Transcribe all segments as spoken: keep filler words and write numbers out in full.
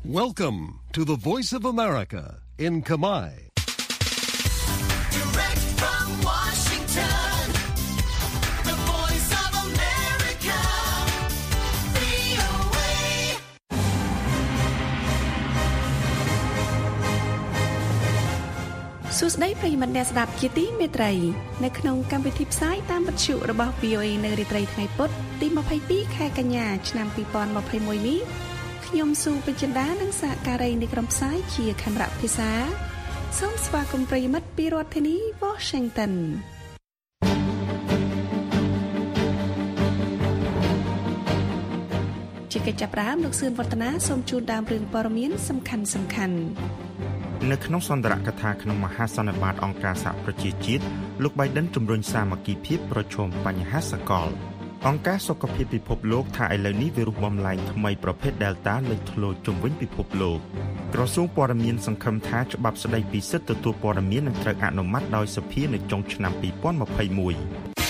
Welcome to the Voice of America in Khmer. Direct from Washington, the Voice of America, វី អូ เอសួស្តីប្រិយមិត្តអ្នកស្ដាប់ជាទីមេត្រីនៅក្នុងកម្មវិធីផ្សាយតាមវិទ្យុរបស់ វី អូ เอ នៅរាត្រីថ្ងៃពុធទីยี่สิบสองខែកញ្ញាឆ្នាំยี่สิบยี่สิบเอ็ดនេះខ្ញុំស៊ូពេជ្រចិន្តានិងសហការីនៃក្រុមផ្សាយជាខេមរៈភាសាសូមស្វាគមន៍ប្រិយមិត្តពីរដ្ឋធានី Washington ជាកិច្ចចាប់ផ្ដើមលោកសឿនវឌ្ឍនាសូមជូនដើមរឿងព័ត៌មានសំខាន់សំខាន់នៅក្នុងសន្ទរកថាក្នុងមហាសន្និបាតអង្គការសហប្រជាជាតិលោក Biden ជំរុញសាមគ្គីភាពប្រឈមបញ្ហាសកលអង្គការសុខភាពពិភពលោកថាឥឡូវនេះវីរុសបំលែងថ្មីប្រភេទ Delta លេចធ្លោជុំវិញពិភពលោកក្រសួងព័ត៌មានសង្ឃឹមថាច្បាប់ស្តីពីសិទ្ធិទទួលព័ត៌មាននឹងត្រូវអនុម័តដោយសភានៅចុងឆ្នាំยี่สิบยี่สิบเอ็ด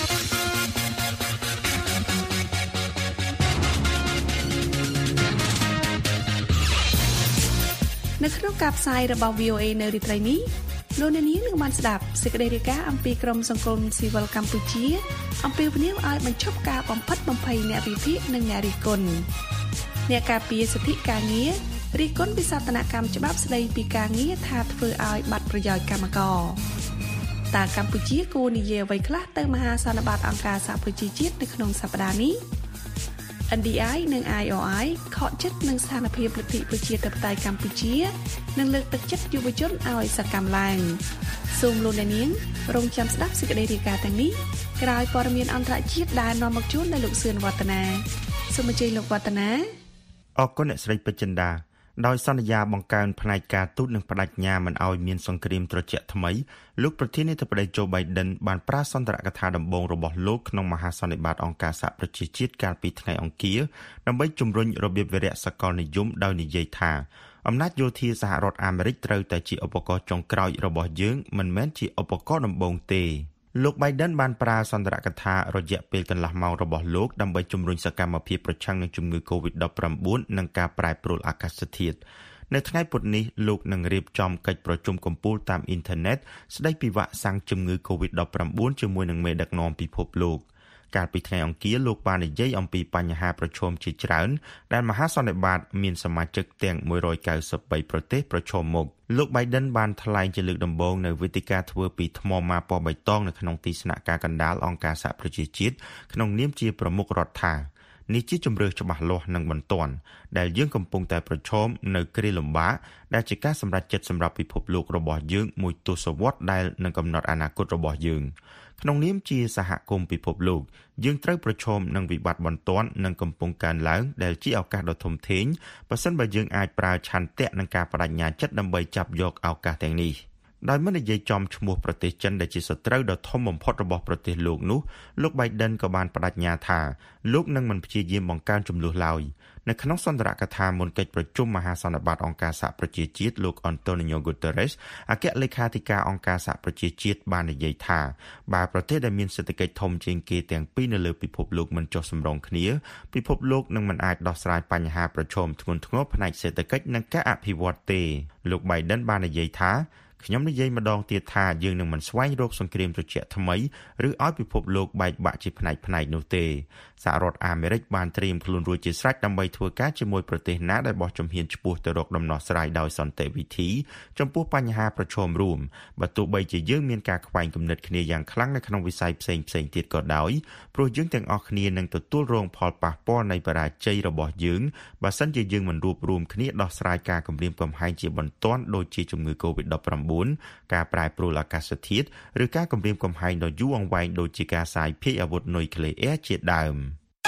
នៅក្នុងការផ្សាយរបស់ វី អូ เอ នៅរាត្រីនេះលោកអ្នកនាងនឹងបានស្ដាប់សេចក្តីរាយការណ៍អំពីក្រមសង្គមស៊ីវិលកម្ពុជាអំពីវិនិយោគឲ្យបញ្ឈប់ការបំផិតបំភ័យអ្នកវិភាគនិងអ្នករិះគន់អ្នកការពារសិទ្ធិការងាររិះគន់វិសោធនកម្មច្បាប់ស្តីពីការងារថាធ្វើឲ្យបាត់ប្រយោជន៍កម្មករតើកម្ពុជាគួរនិយាយអ្វីខ្លះទៅមហាសន្និបាតអង្គការសហប្រជាជាតិនៅក្នុងសប្តាហ៍នេះ เอ็น ดี ไอ និង ไอ โอ ไอ ខកចិត្តនឹងស្ថានភាពលទ្ធិប្រជាធិបតេយ្យកម្ពុជានិងលើកទឹកចិត្តយុវជនឲ្យសកម្មឡើងសូមលោកអ្នកនាងរងចាំស្ដាប់សេចក្តីរាយការណ៍ទាំងនេះក្រោយព័ត៌មានអន្តរជាតិដែលនាំមកជូនដោយលោកសឿនវឌ្ឍនាសូមអញ្ជើញលោកវឌ្ឍនាអរគុណអ្នកស្រីពេជ្រចិន្តាដោយសន្យាបង្កើនផ្នែកការទូតនិងបដិញ្ញាមិនឲ្យមានសង្គ្រាមត្រជាក់ថ្មីលោកប្រធានាធិបតី Joe Biden បានប្រើសន្ទរកថាដំបូងរបស់លោកក្នុងមហាសន្និបាតអង្គការសហប្រជាជាតិកាលពីថ្ងៃអង្គារដើម្បីជំរុញរបៀបវារៈសកលនិយមដោយនិយាយថាអំណាចយោធាសហរដ្ឋអាមេរិកត្រូវតែជាឧបករណ៍ចុងក្រោយរបស់យើងមិនមែនជាឧបករណ៍ដំបូងទេលោក Biden បានប្រើសន្ទរកថារយៈពេលកន្លះម៉ោងរបស់លោកដើម្បីជំរុញសកម្មភាពប្រឆាំងនឹងជំងឺ កូវីដ ដប់ប្រាំបួន និងការប្រែប្រួលអាកាសធាតុនៅថ្ងៃពុធនេះលោកនឹងរៀបចំកិច្ចប្រជុំកំពូលតាមអ៊ីនធឺណិតស្ដីពីវាក់សាំងជំងឺ កូវីដ ដប់ប្រាំបួន ជាមួយនឹងមេដឹកនាំពិភពលោកកាលពីថ្ងៃអង្គារលោកបាននិយាយអំពីបញ្ហាប្រឈមជាច្រើនដែលមហាសន្និបាតមានសមាជិកទាំងមួយរយកៅសិបបីប្រទេសប្រឈមមុខលោក Biden បានថ្លែងជាលើកដំបូងនៅវេទិកាធ្វើពីថ្មម៉ាពណ៌បៃតងនៅក្នុងទីស្នាក់ការកណ្ដាលអង្គការសហប្រជាជាតិក្នុងនាមជាប្រមុខរដ្ឋថានេះជាជំរឿសច្បាស់លាស់និងបន្ទាន់ដែលយើងកំពុងតែប្រឈមនៅគ្រាលំបាកដែលជាការសម្រេចចិត្តសម្រាប់ពិភពលោករបស់យើងមួយទសវត្សរ៍ដែលនឹងកំណត់អនាគតរបស់យើងក្នុងនាមជាសហគមន៍ពិភពលោកយើងត្រូវប្រឈមនឹងវិបត្តិបន្ទាន់និងកំពុងកើនឡើងដែលជាឱកាសដ៏ធំធេងប្រសិនបើយើងអាចប្រើឆន្ទៈនិងការបដិញ្ញាចិត្តដើម្បីចាប់យកឱកាសទាំងនេះដោយមិននិយាយចំឈ្មោះប្រទេសចិនដែលជាសត្រូវដ៏ធំបំផុតរបស់ប្រទេសលោកនោះលោក Biden ក៏បានបដិញ្ញាថាលោកនឹងមិនព្យាយាមបង្កើនចំនួនឡើយនៅក្នុងសន្ទរកថាមុនកិច្ចប្រជុំមហាសន្និបាតអង្គការសហប្រជាជាតិលោក Antonio Guterres អគ្គលេខាធិការអង្គការសហប្រជាជាតិបាននិយាយថាបើប្រទេសដែលមានសេដ្ឋកិច្ចធំជាងគេទាំងពីរនៅលើពិភពលោកមិនចុះសម្រុងគ្នាពិភពលោកនឹងមិនអាចដោះស្រាយបញ្ហាប្រឈមធ្ងន់ធ្ងរផ្នែកសេដ្ឋកិច្ចនិងការអភិវឌ្ឍទេលោក Biden បាននិយាយថាខ្ញុំនិយាយម្ដងទៀតថាយើងនឹងមិនស្វែងរកសង្គ្រាមត្រជាក់ថ្មីឬឲ្យពិភពលោកបែកបាក់ជាផ្នែកផ្នែកនោះទេសហរដ្ឋអាមេរិកបានត្រៀមខ្លួនរួចជាស្រេចដើម្បីធ្វើការជាមួយប្រទេសណាដែលបោះជំហានឆ្ពោះទៅរកដំណោះស្រាយដោយសន្តិវិធីចំពោះបញ្ហាប្រឈមរួមបើទោះបីជាយើងមានការខ្វែងគំនិតគ្នាយ៉ាងខ្លាំងនៅក្នុងវិស័យផ្សេងៗទៀតក៏ដោយព្រោះយើងទាំងអស់គ្នានឹងទទួលរងផលប៉ះពាល់នៃបរាជ័យរបស់យើងបើសិនជាយើងមិនរួបរวมគ្នាដោះស្រាយការគំរាមកំហែងជាបន្ទាន់ដូចជាជំងឺ កូវីដ ដប់ប្រាំបួន ការប្រែប្រួលអាកាសធាតុឬការគំរាមកំហែងដ៏យូរអង្វែងដូចជាការសាយភាយអាវុធនុយក្លេអ៊ែរជាដើម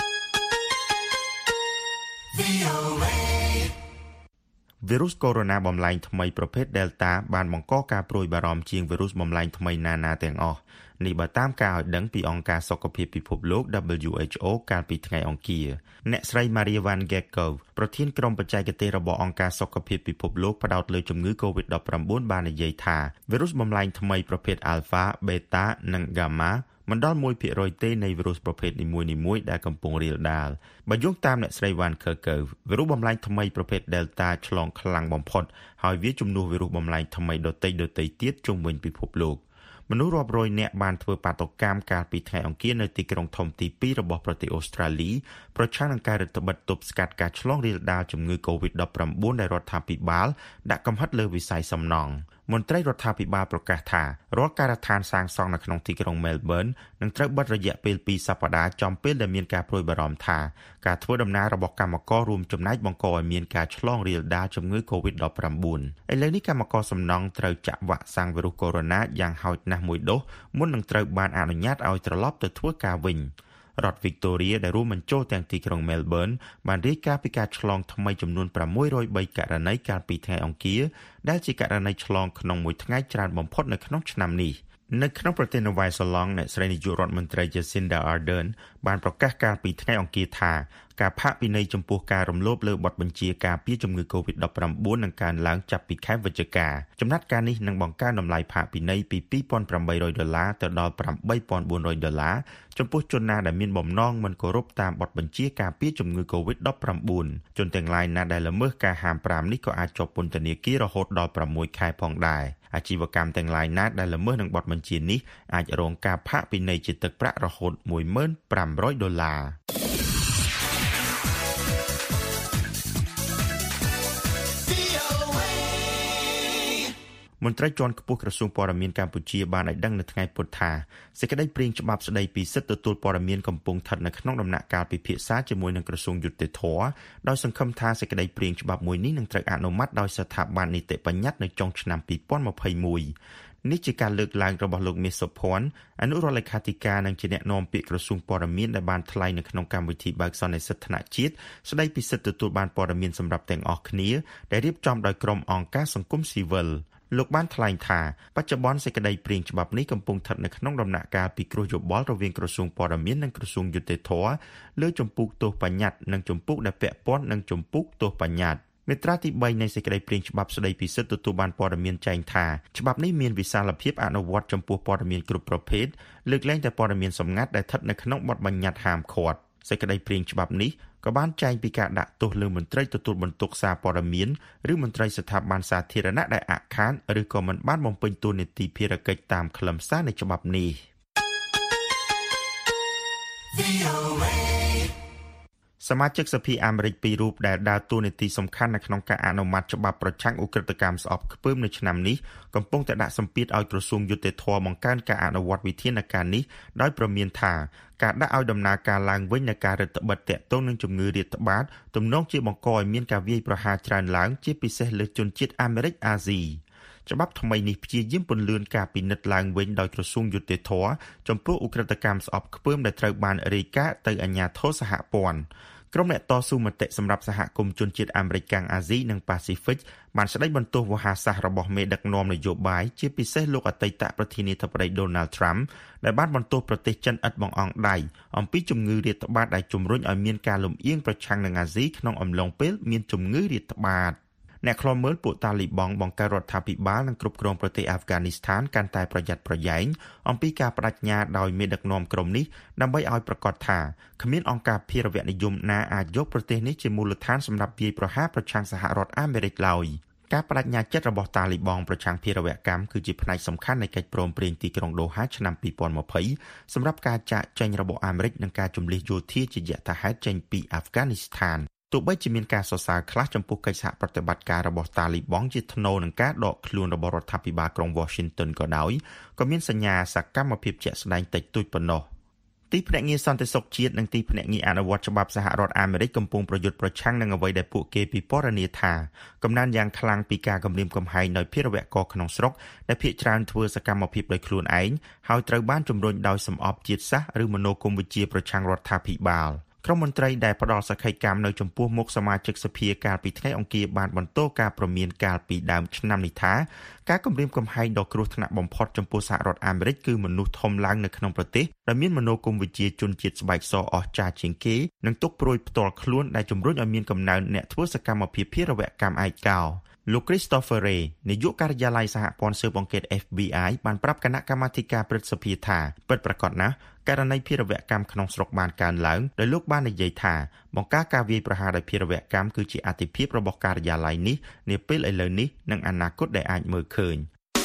វី អូ เอវីរុសកូវីដ បំលែងថ្មីប្រភេទ Delta បានបង្កការព្រួយបារម្ភជាងវីរុសបំលែងថ្មីណាណាទាំងអស់នេះបើតាមការឲ្យដឹងពីអង្គការសុខភាពពិភពលោក ដប៊្លយូ អេច អូ កាលពីថ្ងៃអង្គារអ្នកស្រី Maria Van Kerkhove ប្រធានក្រុមបច្ចេកទេសរបស់អង្គការសុខភាពពិភពលោកផ្ដោតលើជំងឺ កូវីដ ដប់ប្រាំបួន បាននិយាយថាវីរុសបំលែងថ្មីប្រភេទ Alpha, Beta និង Gamma មិនដល់ one percent ទេនៃវីរុសប្រភេទនីមួយៗដែលកំពុងរាលដាលបើយោងតាមអ្នកស្រីវ៉ាន់ខឺកើវីរុសបំលែងថ្មីប្រភេទ Delta ឆ្លងខ្លាំងបំផុតហើយវាជំនួសវីរុសបំលែងថ្មីដទៃៗទៀតជុំវិញពិភពលោកមនុស្សរាប់រយនាក់បានធ្វើបាតុកម្មកាលពីថ្ងៃអង្គារនៅទីក្រុងធំទីtwoរបស់ប្រទេសអូស្ត្រាលីប្រឆាំងនឹងការរដ្ឋបិទទប់ស្កាត់ការឆ្លងរាលដាលជំងឺ COVID nineteen ដែលរដ្ឋាភិបាលដាក់កំហិតលើវិស័យសំណង់មន្ត្រីរដ្ឋាភិបាលប្រកាសថារាល់ការដ្ឋានសាងសង់នៅក្នុងទីក្រុង Melbourne នឹងត្រូវបិទរយៈពេលtwoសប្តាហ៍ចំពេលដែលមានការព្រួយបារម្ភថាការធ្វើដំណើររបស់កម្មកររួមចំណែកបង្កឲ្យមានការឆ្លងរាលដាលជំងឺ COVID nineteen ឥឡូវនេះកម្មករសំណង់ត្រូវចាក់វ៉ាក់សាំងវីរុសកូវីដ យ៉ាងហោចណាស់មួយដូសមុននឹងត្រូវបានអនុញ្ញាតឲ្យត្រឡប់ទៅធ្វើការវិញរដ្ឋ Victoria ដែលរួមបញ្ចូលទាំងទីក្រុង Melbourne បានរាយការណ៍ពីការឆ្លងថ្មីចំនួនsix hundred threeករណីកាលពីថ្ងៃអង្គារដែលជាករណីឆ្លងក្នុងមួយថ្ងៃច្រើនបំផុតនៅក្នុងឆ្នាំនេះនៅក្នុងប្រទេសនូវែលសេឡង់អ្នកស្រីនាយករដ្ឋមន្ត្រី Jacinda Ardern បានប្រកាសកាលពីថ្ងៃអង្គារថាការផាកពិន័យចំពោះការរំលោភលើបទបញ្ជាការពារជំងឺ COVID nineteen នឹងកើនឡើងចាប់ពីខែវិច្ឆិកាចំណាត់ការនេះនឹងបង្កើនតម្លៃផាកពិន័យពីtwo thousand eight hundredដុល្លារទៅដល់eight thousand four hundredដុល្លារចំពោះជនណាដែលមានបំណងមិនគោរពតាមបទបញ្ជាការពារជំងឺ COVID nineteen ជនទាំងឡាយណាដែលល្មើសការហាមfiveនេះក៏អាចជាប់ពន្ធនាគាររហូតដល់sixខែផងដែរអាជីវកម្មទាំងឡាយណាដែលល្មើសនឹងបទបញ្ជានេះអាចរងការផាកពិន័យជាទឹកប្រាក់រហូតone thousand five hundredដុល្លារមន្ត្រីជាន់ខ្ពស់ក្រសួងព័ត៌មានកម្ពុជាបានឲ្យដឹងនៅថ្ងៃពុធថាសេចក្តីព្រាងច្បាប់ស្តីពីសិទ្ធិទទួលព័ត៌មានកំពុងស្ថិតនៅក្នុងដំណាក់កាលពិភាក្សាជាមួយនឹងក្រសួងយុតិធម៌ដោយសង្ឃឹមថាសេចក្តីព្រាងច្បាប់មួយនេះនឹងត្រូវអនុម័តដោយស្ថាប័ននីតិបញ្ញត្តិនៅចុងឆ្នាំtwo thousand twenty-oneនេះជាការលើកឡើងរបស់លោកមាសសុភ័ណ្ឌអនុរដ្ឋលេខាធិការនិងជាអ្នកនាំពាក្យក្រសួងព័ត៌មានដែលបានថ្លែងនៅក្នុងកម្មវិធីបើកសន្និសីទថ្នាក់ជាតិស្តីពីសិទ្ធិទទួលបានព័ត៌មានសម្រាប់ទាំងអស់គ្នាដែលរៀបចំដោយក្រុមអង្គការសង្គមស៊ីវិលលោកបានថ្លែងថាបច្ចុប្បន្នសេចក្តីព្រាងច្បាប់នេះកំពុងស្ថិតនៅក្នុងដំណាក់កាលពិគ្រោះយោបល់រវាងក្រសួងព័ត៌មាននិងក្រសួងយុតិធម៌លើជំពូកទោសបញ្ញត្តិនិងជំពូកដែលពាក់ព័ន្ធនឹងជំពូកទោសបញ្ញត្តិមាត្រាទីthreeនៃសេចក្តីព្រាងច្បាប់ស្តីពីសិទ្ធិទទួលបានព័ត៌មានចែងថាច្បាប់នេះមានវិសាលភាពអនុវត្តចំពោះព័ត៌មានគ្រប់ប្រភេទលើកលែងតែព័ត៌មានសម្ងាត់ដែលស្ថិតនៅក្នុងបទបញ្ញត្តិហាមឃាត់សេចក្តីព្រាងច្បាប់នេះក៏បានចែងពីការដាក់ទោសលើមន្ត្រីទទួលបន្ទុកសារព័ត៌មានឬមន្ត្រីស្ថាប័នសាធារណៈដែលអាក់ខានឬក៏មិនបានបំពេញតួនាទីភារកិច្ចតាមខ្លឹមសារនៃច្បាប់នេះសមាជិកសភាអាមេរិកពីររូបដែលដើរតួនាទីសំខាន់នៅក្នុងការអនុម័តច្បាប់ប្រឆាំងឧក្រិដ្ឋកម្មស្អប់ខ្ពើមនៅឆ្នាំនេះកំពុងតែដាក់សម្ពាធឲ្យក្រសួងយុតិធម៌បង្កើនការអនុវត្តវិធានការនេះដោយប្រមានថាការដាក់ឲ្យដំណើរការឡើងវិញនៃការរដ្ឋបិទទាក់ទងនឹងជំងឺរាតត្បាតទំនងជាបង្កឲ្យមានការវាយប្រហារច្រើនឡើងជាពិសេសលើជនជាតិអាមេរិកអាស៊ីច្បាប់ថ្មីនេះព្យាយាមពន្លឿនការពិនិត្យឡើងវិញដោយក្រសួងយុតិធម៌ចំពោះឧក្រិដ្ឋកម្មស្អប់ខ្ពើមដែលត្រូវបានរាយការណ៍ទៅអាជ្ញាធរសហព័ន្ធក្រុមអ្នកតស៊ូមតិសម្រាប់សហគមន៍ជនជាតិអាមេរិកកាំងអាស៊ីនិងប៉ាស៊ីហ្វិកបានស្ដីបន្ទោសវោហារសាស្ត្ររបស់មេដឹកនាំនយោបាយជាពិសេសលោកអតីតប្រធានាធិបតី Donald Trump ដែលបានបន្ទោសប្រទេសចិនឥតបង្អង់ដៃអំពីជំងឺរាតត្បាតដែលជំរុញឲ្យមានការលំអៀងប្រឆាំងនឹងអាស៊ីក្នុងអំឡុងពេលមានជំងឺរាតត្បាតអ្នកខ្លំមើលពួកតាលីបង់បង្កើតរដ្ឋាភិបាលនិងគ្រប់គ្រងប្រទេសអាហ្វហ្គានីស្ថានកាន់តែប្រយ័ត្នប្រយែងអំពីការបដិញ្ញាដោយមេដឹកនាំក្រុមនេះដើម្បីឲ្យប្រកាសថាគ្មានអង្គការភារវនិយមណាអាចយកប្រទេសនេះជាមូលដ្ឋានសម្រាប់វាយប្រហារប្រឆាំងសហរដ្ឋអាមេរិកឡើយការបដិញ្ញាចិត្តរបស់តាលីបង់ប្រឆាំងភារវកម្មគឺជាផ្នែកសំខាន់នៃកិច្ចព្រមព្រៀងទីក្រុងដូហាឆ្នាំtwo thousand twentyសម្រាប់ការចាកចេញរបស់អាមេរិកនិងការជម្លៀសយោធាជាយថាហេតុចេញពីអាហ្វហ្គានីស្ថានទោះបីជាមានការសរសើរខ្លះចំពោះកិច្ចសហប្រតិបត្តិការរបស់តាលីបង់ជាថ្នូរនឹងការដកខ្លួនរបស់រដ្ឋាភិបាលក្រុង Washington ក៏ដោយក៏មានសញ្ញាសកម្មភាពជាក់ស្ដែងតិចតួចប៉ុណ្ណោះទីភ្នាក់ងារសន្តិសុខជាតិនិងទីភ្នាក់ងារអនុវត្តច្បាប់សហរដ្ឋអាមេរិកកំពុងប្រយុទ្ធប្រឆាំងនឹងអ្វីដែលពួកគេពិពណ៌នាថាកំណើនយ៉ាងខ្លាំងពីការគំរាមកំហែងដោយភារវករក្នុងស្រុកដែលភាគច្រើនធ្វើសកម្មភាពដោយខ្លួនឯងហើយត្រូវបានជំរុញដោយសម្អប់ជាតិសាសន៍ឬមនោគមវិជ្ជាប្រឆាំងរដ្ឋាភិបាលក្រុមមន្ត្រីដែលផ្ដល់សក្ខីកម្មនៅចំពោះមុខសមាជិកសភាកាលពីថ្ងៃអង្គារបានបន្តការព្រមានកាលពីដើមឆ្នាំនេះថាការគំរាមកំហែងដ៏គ្រោះថ្នាក់បំផុតចំពោះសហរដ្ឋអាមេរិកគឺមនុស្សធំឡើងនៅក្នុងប្រទេសដែលមានមនោគមវិជ្ជាជនជាតិស្បែកសអស្ចារ្យជាងគេនិងទុកព្រួយផ្ទាល់ខ្លួនដែលជំរុញឲ្យមានកំណើនអ្នកធ្វើសកម្មភាពភារវកម្មឯកោលោក Christopher Wray នាយកការិយាល័យសហព័ន្ធស៊ើបអង្កេត F B I បានប្រាប់គណៈកម្មាធិការព្រឹទ្ធសភាថាពិតប្រាកដណាស់ករណីភេរវកម្មក្នុងស្រុកបានកើនឡើងដោយលោកបាននិយាយថាបង្ការការវាយប្រហារដោយភេរវកម្មគឺជាអាទិភាពរបស់ការិយាល័យនេះនាពេលឥឡូវនេះនិងអនាគតដែលអាចមើលឃើញ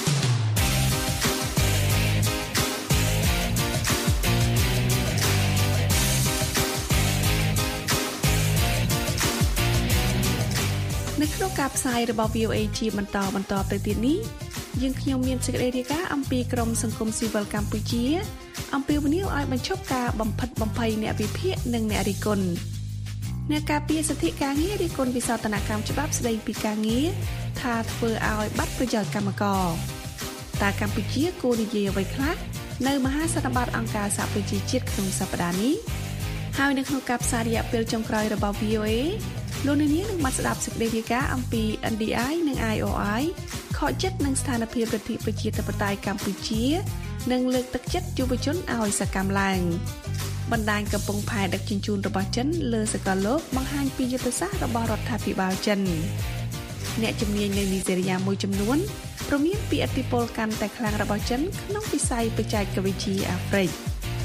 នៅក្នុងការផ្សាយរបស់ V O A ជាបន្តបន្តទៅទៀតនេះយើងខ្ញុំមានសេចក្តីរាយការណ៍អំពីក្រមសង្គមស៊ីវិលកម្ពុជាអំពីវិនិយោគឲ្យបញ្ឈប់ការបំផិតបំភ័យអ្នកវិភាគនិងអ្នករិះគន់អ្នកការពារសិទ្ធិការងាររិះគន់វិសោធនកម្មច្បាប់ស្តីពីការងារថាធ្វើឲ្យបាត់ប្រយោជន៍កម្មករតើកម្ពុជាគួរនិយាយអ្វីខ្លះនៅមហាសន្និបាតអង្គការសហប្រជាជាតិក្នុងសប្តាហ៍នេះហើយនៅក្នុងការផ្សាយរយៈពេលចុងក្រោយរបស់ V O Aលោកនាងនឹងបានស្ដាប់សេចក្តីរាយការណ៍អំពី N D I និង I O I ខកចិត្តនឹងស្ថានភាពរដ្ឋាភិបាលប្រជាធិបតេយ្យកម្ពុជានិងលើកទឹកចិត្តយុវជនឲ្យសកម្មឡើងបណ្ដាញកំពង់ផែដឹកជញ្ជូនរបស់ចិនលើសកលលោកបង្ហាញពីយុទ្ធសាស្ត្ររបស់រដ្ឋាភិបាលចិនអ្នកជំនាញនៅនីហ្សេរីយ៉ាមួយចំនួនព្រមានពីឥទ្ធិពលកាន់តែខ្លាំងរបស់ចិនក្នុងវិស័យបច្ចេកវិទ្យាអាហ្វ្រិក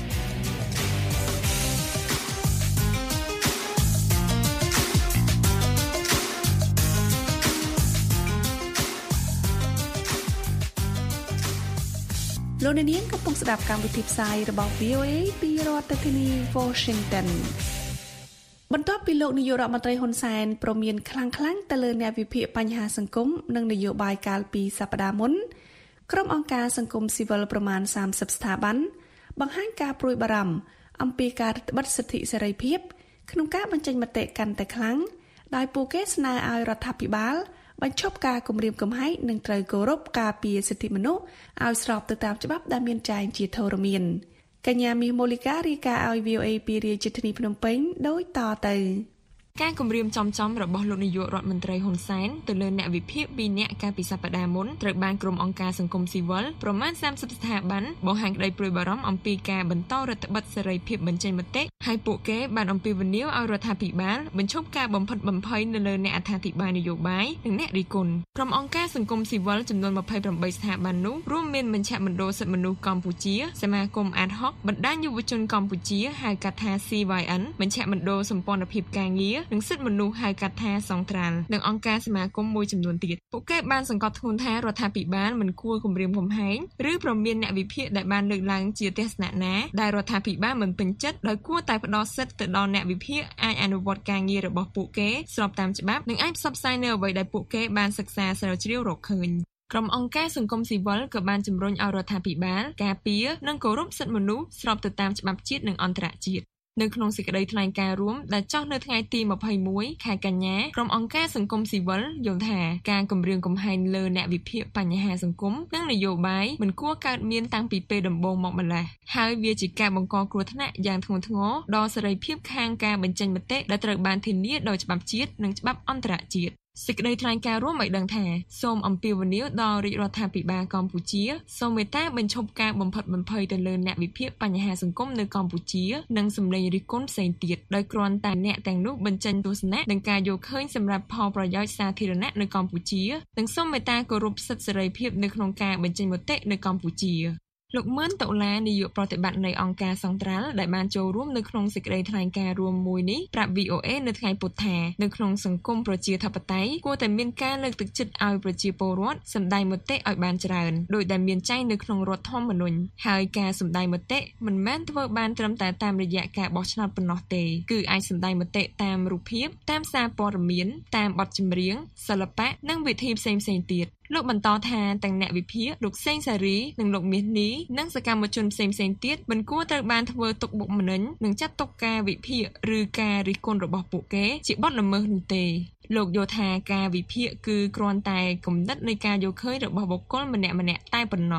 លោកនាងកំពុងស្ដាប់កម្មវិធីផ្សាយរបស់ V O A ពីរដ្ឋធានី Washington បន្ទាប់ពីលោកនាយករដ្ឋមន្ត្រីហ៊ុនសែនប្រមានខ្លាំងៗទៅលើអ្នកវិភាគបញ្ហាសង្គមនិងនយោបាយកាលពីសប្តាហ៍មុនក្រុមអង្គការសង្គមស៊ីវិលប្រមាណសាមសិបស្ថាប័នបង្ហាញការព្រួយបារម្ភអំពីការរឹតបន្តឹងសិទ្ធិសេរីភាពក្នុងការបញ្ចេញមតិកាន់តែខ្លាំងដោយពួកគេស្នើឲ្យរដ្ឋាភិបាលបញ្ឈប់ការគំរាមកំហែងនិងត្រូវគោរពការពារសិទ្ធិមនុស្សឲ្យស្របទៅតាមច្បាប់ដែលមានចែងជាធរមានកញ្ញាមីម៉ូលីការាយការណ៍ឲ្យ V O A ពីរាជធានីភ្នំពេញដូចតទៅការគម្រាមចំចំរបស់លោកនាយករដ្ឋមន្ត្រីហ៊ុនសែនទៅលើអ្នកវិភាគពីរនាក់កាលពីសប្តាហ៍មុនត្រូវបានក្រុមអង្គការសង្គមស៊ីវិលប្រមាណសាមសិបស្ថាប័នបង្ហាញក្តីព្រួយបារម្ភអំពីការបន្តរដ្ឋបិទសេរីភាពបញ្ចេញមតិហើយពួកគេបានអំពាវនាវឲ្យរដ្ឋាភិបាលបញ្ឈប់ការបំផិតបំភ័យនៅលើអ្នកអត្ថាធិប្បាយនយោបាយនិងអ្នករិះគន់ក្រុមអង្គការសង្គមស៊ីវិលចំនួនម្ភៃប្រាំបីស្ថាប័ននោះរួមមានមជ្ឈមណ្ឌលសិទ្ធិមនុស្សកម្ពុជាសមាគម Ad Hoc បណ្ដាញយុវជនកម្ពុជាហៅកាត់ថា C Y N មជ្ឈមណ្ឌលសម្ព័ន្ធភាពការងារនិងសិទ្ធិមនុស្សហៅកាត់ថាសង្ត្រាល់និងអង្គការសមាគមមួយចំនួនទៀតពួកគេបានសង្កត់ធ្ងន់ថារដ្ឋាភិបាលមិនគួរគំរាមកំហែងឬប្រមានអ្នកវិភាគដែលបានលើកឡើងជាទស្សនៈណាដែលរដ្ឋាភិបាលមិនពេញចិត្តដោយគួរតែផ្ដល់សិទ្ធិទៅដល់អ្នកវិភាគអាចអនុវត្តការងាររបស់ពួកគេស្របតាមច្បាប់និងអាចផ្សព្វផ្សាយនៅអ្វីដែលពួកគេបានសិក្សាស្រាវជ្រាវរកឃើញក្រុមអង្គការសង្គមស៊ីវិលក៏បានជំរុញឲ្យរដ្ឋាភិបាលការពារនិងគោរពសិទ្ធិមនុស្សស្របទៅតាមច្បាប់ជាតិនិងអន្តរជាតិនៅក្នុងសេចក្តីថ្លែងការណ៍រួមដែលចុះនៅថ្ងៃទីម្ភៃមួយខែកញ្ញាក្រុមអង្គការសង្គមស៊ីវិលយល់ថាការគម្រាមកំហែងលើអ្នកវិភាគបញ្ហាសង្គមនិងនយោបាយមិនគួរកើតមានតាំងពីពេលដំបូងមកម្ល៉េះហើយវាជាការបង្កគ្រោះថ្នាក់យ៉ាងធ្ងន់ធ្ងរដល់សេរីភាពខាងការបញ្ចេញមតិដែលត្រូវបានធានាដោយច្បាប់ជាតិនិងច្បាប់អន្តរជាតិសេចក្តីថ្លែងការណ៍រួមឲ្យដឹងថាសូមអំពាវនាវដល់រាជរដ្ឋាភិបាលកម្ពុជាសូមមេត្តាបញ្ឈប់ការបំផិតបំភ័យទៅលើអ្នកវិភាគបញ្ហាសង្គមនៅកម្ពុជានិងសម្លេងរិះគន់ផ្សេងទៀតដោយគ្រាន់តែអ្នកទាំងនោះបញ្ចេញទស្សនៈនិងការយកឃើញសម្រាប់ផលប្រយោជន៍សាធារណៈនៅកម្ពុជានិងសូមមេត្តាគោរពសិទ្ធិសេរីភាពនៅក្នុងការបញ្ចេញមតិនៅកម្ពុជាលោកមឿនតុលានាយកប្រតិបត្តិនៃអង្គការសង្ត្រាល់ដែលបានចូលរួមនៅក្នុងសេចក្តីថ្លែងការណ៍រួមមួយនេះប្រាប់ V O A នៅថ្ងៃពុធថានៅក្នុងសង្គមប្រជាធិបតេយ្យគួរតែមានការលើកទឹកចិត្តឲ្យប្រជាពលរដ្ឋសម្ដែងមតិឲ្យបានច្រើនដោយដែលមានចែងនៅក្នុងរដ្ឋធម្មនុញ្ញហើយការសម្ដែងមតិមិនមែនធ្វើបានត្រឹមតែតាមរយៈការបោះឆ្នោតប៉ុណ្ណោះទេគឺអាចសម្ដែងមតិតាមរូបភាពតាមសារព័ត៌មានតាមបទចម្រៀងសិល្បៈនិងវិធីផ្សេងៗទៀតលោកបន្តថាទាំងអ្នកវិភាគលោកសេងសារីនិងលោកមាសនីនិងសកម្មជនផ្សេងៗទៀតមិនគួរត្រូវបានធ្វើទុកបុកម្នេញនិងចាត់ទុកការវិភាគឬការរិះគន់របស់ពួកគេជាបទល្មើសនោះទេលោកយល់ថាការវិភាគគឺគ្រាន់តែគំនិតនៃការយកឃើញរបស់បុគ្គលម្នាក់ៗតែប៉ុណ្ណោះ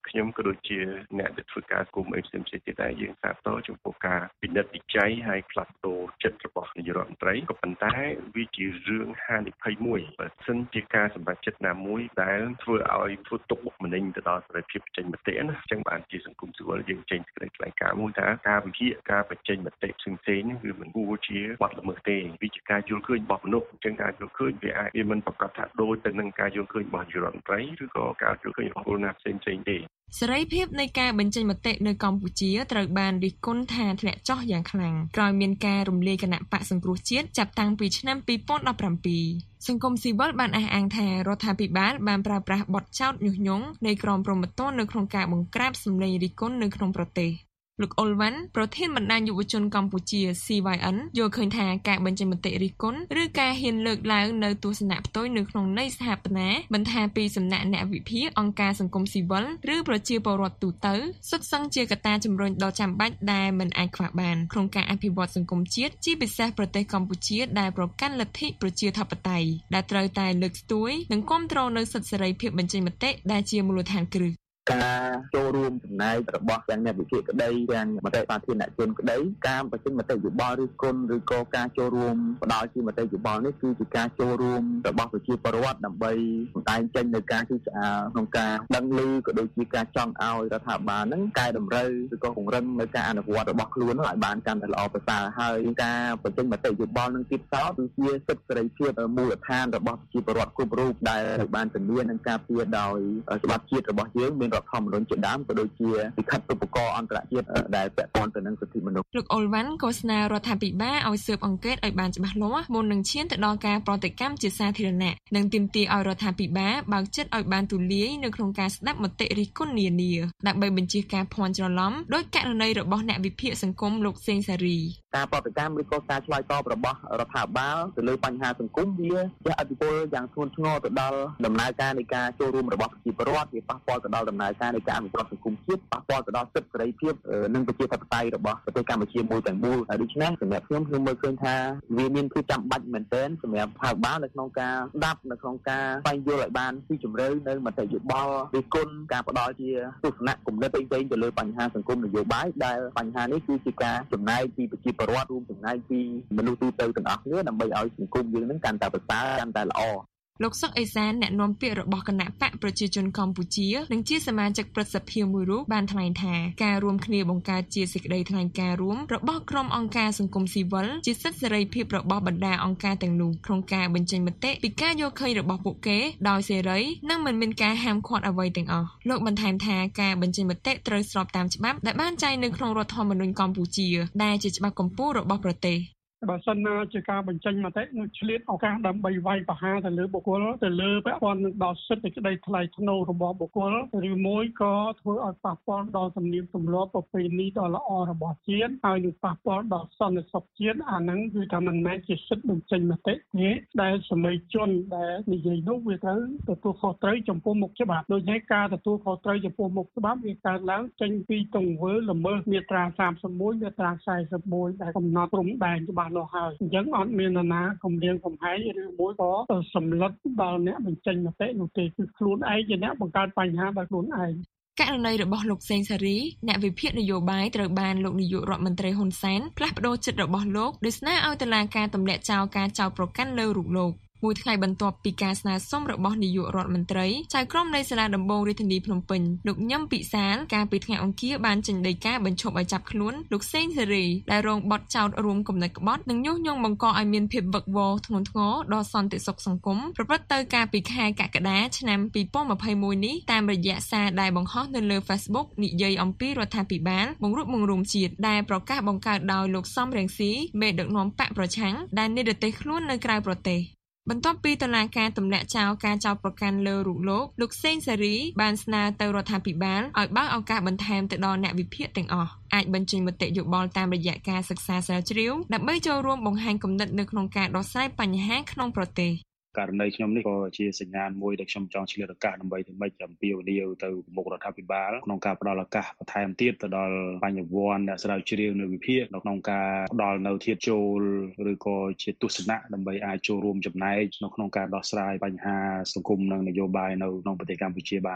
ខ្ញុំក៏ដូចជាអ្នកដែលធ្វើការគុំអីផ្សេងៗទៀតដែរយើងសាទរចំពោះការពិនិត្យវិច័យហើយផ្លាស់ប្ដូរចិត្តរបស់នាយករដ្ឋមន្ត្រីក៏ប៉ុន្តែវាជារឿងហានិភ័យមួយបើសិនជាការសម្រេចចិត្តណាមួយដែលធ្វើឲ្យធ្វើទុកបុកម្នេញទៅដល់សេរីភាពបញ្ចេញមតិណាអញ្ចឹងបានជាសង្គមស៊ីវិលយើងចេញសេចក្តីថ្លែងការណ៍មួយថាការវិភាគការបញ្ចេញមតិផ្សេងៗនេះវាមិនគួរជាបទល្មើសទេវាជាការយល់ឃើញរបស់មនុស្សអញ្ចឹងការយល់ឃើញវាអាចវាមិនប្រកបថាដូចទៅនឹងការយល់ឃើញរបស់នាយករដ្ឋមន្ត្រីឬក៏ការយល់ឃើញរបស់ពលរដ្ឋផ្សេងៗទេសេរីភាពនៃការបញ្ចេញមតិនៅកម្ពុជាត្រូវបានរិះគន់ថាធ្លាក់ចុះយ៉ាងខ្លាំងក្រោយមានការរំលាយគណៈបកសង្គ្រោះជាតិចាប់តាំងពីឆ្នាំពីរពាន់ដប់ប្រាំពីរសង្គមស៊ីវិលបានអះអាងថារដ្ឋាភិបាលបានប្រើប្រាស់បទចោទញុះញង់នៃក្រមព្រហ្មទណ្ឌនៅក្នុងការបង្ក្រាបសម្លេងរិះគន់នៅក្នុងប្រទេសលោកអ៊ុលវ៉ាន់ប្រធានបណ្ដាញយុវជនកម្ពុជា C Y N យល់ឃើញថាការបញ្ចេញមតិរិះគន់ឬការហ៊ានលើកឡើងនៅទស្សនៈផ្ទុយនៅក្នុងន័យស្ថាបនាមិនថាពីសំណាក់អ្នកវិភាគអង្គការសង្គមស៊ីវិលឬប្រជាពលរដ្ឋទូទៅសុទ្ធសឹងជាកត្តាជំរុញដ៏ចាំបាច់ដែលមិនអាចខ្វះបានក្នុងការអភិវឌ្ឍសង្គមជាតិជាពិសេសប្រទេសកម្ពុជាដែលប្រកាន់លទ្ធិប្រជាធិបតេយ្យដែលត្រូវតែលើកស្ទួយនិងគាំទ្រនៅសិទ្ធិសេរីភាពបញ្ចេញមតិដែលជាមូលដ្ឋានគ្រឹះការចូលរួមចំណែករបស់ទាំងអ្នកវិភាគក្តីទាំងមតិសាធារណជនក្តីការបញ្ចេញមតិយោបល់ឬគុណឬក៏ការចូលរួមផ្ដល់ជាមតិយោបល់នេះគឺជាការចូលរួមរបស់ប្រជាពលរដ្ឋដើម្បីបង្ហាញចេញនៅការគិតឆ្អាលក្នុងការដឹងឮក៏ដូចជាការចង់ឲ្យរដ្ឋាភិបាលហ្នឹងកែតម្រូវឬក៏ពង្រឹងនៅការអនុវត្តរបស់ខ្លួនឲ្យបានកាន់តែល្អប្រសើរហើយការបញ្ចេញមតិយោបល់នឹងទៀតសោតគឺជាសិទ្ធិសេរីភាពមូលដ្ឋានរបស់ប្រជាពលរដ្ឋគ្រប់រូបដែលត្រូវបានធានានិងការពារដោយច្បាប់ជាតិរបស់យើងមានរដ្ឋធម្មនុញ្ញជាដើមក៏ដូចជាលិខិតឧបករណ៍អន្តរជាតិដែលពាក់ព័ន្ធទៅនឹងសិទ្ធិមនុស្សលោកអ៊ុលវ៉ាន់ក៏ស្នើរដ្ឋាភិបាលឲ្យស៊ើបអង្កេតឲ្យបានច្បាស់លាស់មុននឹងឈានទៅដល់ការប្រតិកម្មជាសាធារណៈនិងទាមទារឲ្យរដ្ឋាភិបាលបើកចិត្តឲ្យបានទូលាយនៅក្នុងការស្ដាប់មតិរិះគន់នានាដើម្បីបញ្ជៀសការភ័ន្តច្រឡំដោយករណីរបស់អ្នកវិភាគសង្គមលោកសេងសារីការប្រតិកម្មឬក៏ការឆ្លើយតបរបស់រដ្ឋាភិបាលទៅលើបញ្ហាសង្គមវាជាឥទ្ធិពលយ៉ាងធ្ងន់ធ្ងរទៅដល់ដំណើរការនៃការចូលរួមរបស់ប្រជាពលរដ្ឋវាប៉ះពាល់ទៅដល់ដំណើរការនៃការអភិវឌ្ឍសង្គមជាតិប៉ះពាល់ទៅដល់សិទ្ធិសេរីភាពនិងប្រជាធិបតេយ្យរបស់ប្រទេសកម្ពុជាមួយទាំងមូលហើយដូច្នេះសម្រាប់ខ្ញុំខ្ញុំមើលឃើញថាវាមានភាពចាំបាច់មែនទែនសម្រាប់រដ្ឋាភិបាលនៅក្នុងការស្ដាប់នៅក្នុងការស្វែងយល់ឲ្យបានស៊ីជម្រៅនៅមតិយោបល់រិះគន់ការផ្ដល់ជាទស្សនៈគំនិតផ្សេងៗទៅលើបញ្ហាសង្គមនយោបាយដែលបញ្ហានេះគឺជាការចំណាយពីប្រជាពលរដ្ឋរួមចំណែកពីមនុស្សទូទៅទាំងអស់គ្នាដើម្បីឲ្យសង្គមយើងនឹងកាន់តែប្រសើរកាន់តែល្អលោកសុកអេសានអ្នកនាំពាក្យរបស់គណៈបកប្រជាជនកម្ពុជានិងជាសមាជិកព្រឹទ្ធសភាមួយរូបបានថ្លែងថាការរួមគ្នាបង្កើតជាសេចក្តីថ្លែងការណ៍រួមរបស់ក្រុមអង្គការសង្គមស៊ីវិលជាសិទ្ធិសេរីភាពរបស់បណ្ដាអង្គការទាំងនោះក្នុងការបញ្ចេញមតិពីការយកឃើញរបស់ពួកគេដោយសេរីនិងមិនមានការហាមឃាត់អ្វីទាំងអស់លោកបន្ថែមថាការបញ្ចេញមតិត្រូវស្របតាមច្បាប់ដែលបានចែងនៅក្នុងរដ្ឋធម្មនុញ្ញកម្ពុជាដែលជាច្បាប់កំពូលរបស់ប្រទេសបើសិនណាជាការបញ្ចេញមតិនឹងឆ្លៀតឱកាសដើម្បីវាយប្រហារទៅលើបុគ្គលទៅលើពាក់ព័ន្ធនឹងដល់សិទ្ធិសេចក្តីថ្លៃថ្នូររបស់បុគ្គលឬមួយក៏ធ្វើឲ្យប៉ះពាល់ដល់ទំនៀមទម្លាប់ប្រពៃណីដ៏ល្អរបស់ជាតិហើយនឹងប៉ះពាល់ដល់សន្តិសុខជាតិអាហ្នឹងគឺថាមិនមែនជាសិទ្ធិបញ្ចេញមតិទេដែលសមាជជនដែលនិយាយនោះវាត្រូវទទួលខុសត្រូវចំពោះមុខច្បាប់ដូចនេះការទទួលខុសត្រូវចំពោះមុខច្បាប់វាកើតឡើងចេញពីទង្វើល្មើសមាត្រាសាមសិបមួយមាត្រាសែសិបមួយដែលកំណត់ព្រំដែនច្បាប់នោះហើយអញ្ចឹងអត់មាននរណាគំរាមកំហែងឬមួយក៏សម្លិតដល់អ្នកបញ្ចេញមតិនោះទេគឺខ្លួនឯងជាអ្នកបង្កើតបញ្ហាដោយខ្លួនឯងករណីរបស់លោកសេងសារីអ្នកវិភាគនយោបាយត្រូវបានលោកនាយករដ្ឋមន្ត្រីហ៊ុនសែនផ្លាស់ប្តូរចិត្តរបស់លោកដោយស្នើឲ្យតុលាការទម្លាក់ចោលការចោទប្រកាន់លើរូបលោកមួយថ្ងៃបន្ទាប់ពីការស្នើសុំរបស់នាយករដ្ឋមន្ត្រីចៅក្រមនៃសាលាដំបងរាជធានីភ្នំពេញលោកញឹមពិសាលកាលពីថ្ងៃអង្គារបានចេញដីកាបញ្ឈប់ឲ្យចាប់ខ្លួនលោកសេងសេរីដែលរងបទចោទរួមគំនិតក្បត់និងញុះញង់បង្កឲ្យមានភាពវឹកវរធ្ងន់ធ្ងរដល់សន្តិសុខសង្គមប្រព្រឹត្តទៅកាលពីខែកក្កដាឆ្នាំពីរពាន់ម្ភៃមួយនេះតាមរយៈសារដែលបង្ហោះនៅលើ Facebook និយាយអំពីរដ្ឋាភិបាលបង្រួបបង្រួមជាតិដែលប្រកាសបង្កើតដោយលោកសំរងស៊ីមេដឹកនាំបកប្រឆាំងដែលនិរទេសខ្លួននៅក្រៅប្រទេសបន្ទាប់ពីតុលាការទម្លាក់ចោលការចោទប្រកាន់លើរូបលោកលោកសេងសារីបានស្នើទៅរដ្ឋាភិបាលឲ្យបើកឱកាសបន្ថែមទៅដល់អ្នកវិភាគទាំងអស់អាចបញ្ចេញមតិយោបល់តាមរយៈការសិក្សាស្រាវជ្រាវដើម្បីចូលរួមបង្ហាញគំនិតនៅក្នុងការដោះស្រាយបញ្ហាក្នុងប្រទេសករណីខ្ញុំនេះក៏ជាសញ្ញាណមួយដែលខ្ញុំចង់ឆ្លៀតឱកាសដើម្បីធ្វើម៉េចអំពាវនាវទៅមុខរដ្ឋាភិបាលក្នុងការផ្ដល់ឱកាសបន្ថែមទៀតទៅដល់បញ្ញវន្តអ្នកស្រាវជ្រាវនៅវិភាគនៅក្នុងការផ្ដល់នៅធាតុចូលឬក៏ជាទស្សនៈដើម្បីអាចចូលរួមចំណែកនៅក្នុងការដោះស្រាយបញ្ហាសង្គមនិងនយោបាយនៅក្នុងប្រទេសកម្ពុជាបាន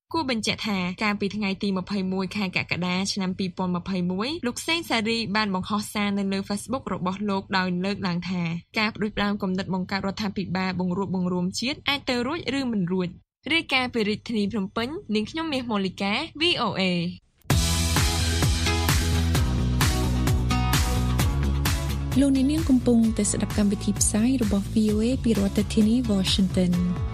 គួរបញ្ជាក់ថាកាលពីថ្ងៃទីម្ភៃមួយខែកក្កដាឆ្នាំពីរពាន់ម្ភៃមួយលោកសេងសារីបានបង្ហោះសារនៅលើ Facebook របស់លោកដោយលើកឡើងថាការផ្ដួចផ្ដើមគំនិតបង្កើតរដ្ឋាភិបាលបង្រួបបង្រួមជាតិអាចទៅរួចឬមិនរួចរាយការណ៍ពីរាជធានីភ្នំពេញនាងខ្ញុំមាសមូលីកា វី អូ เอលោកអ្នកនាងកំពុងតែស្ដាប់កម្មវិធីផ្សាយរបស់ វី អូ เอ ពីរដ្ឋធានី Washington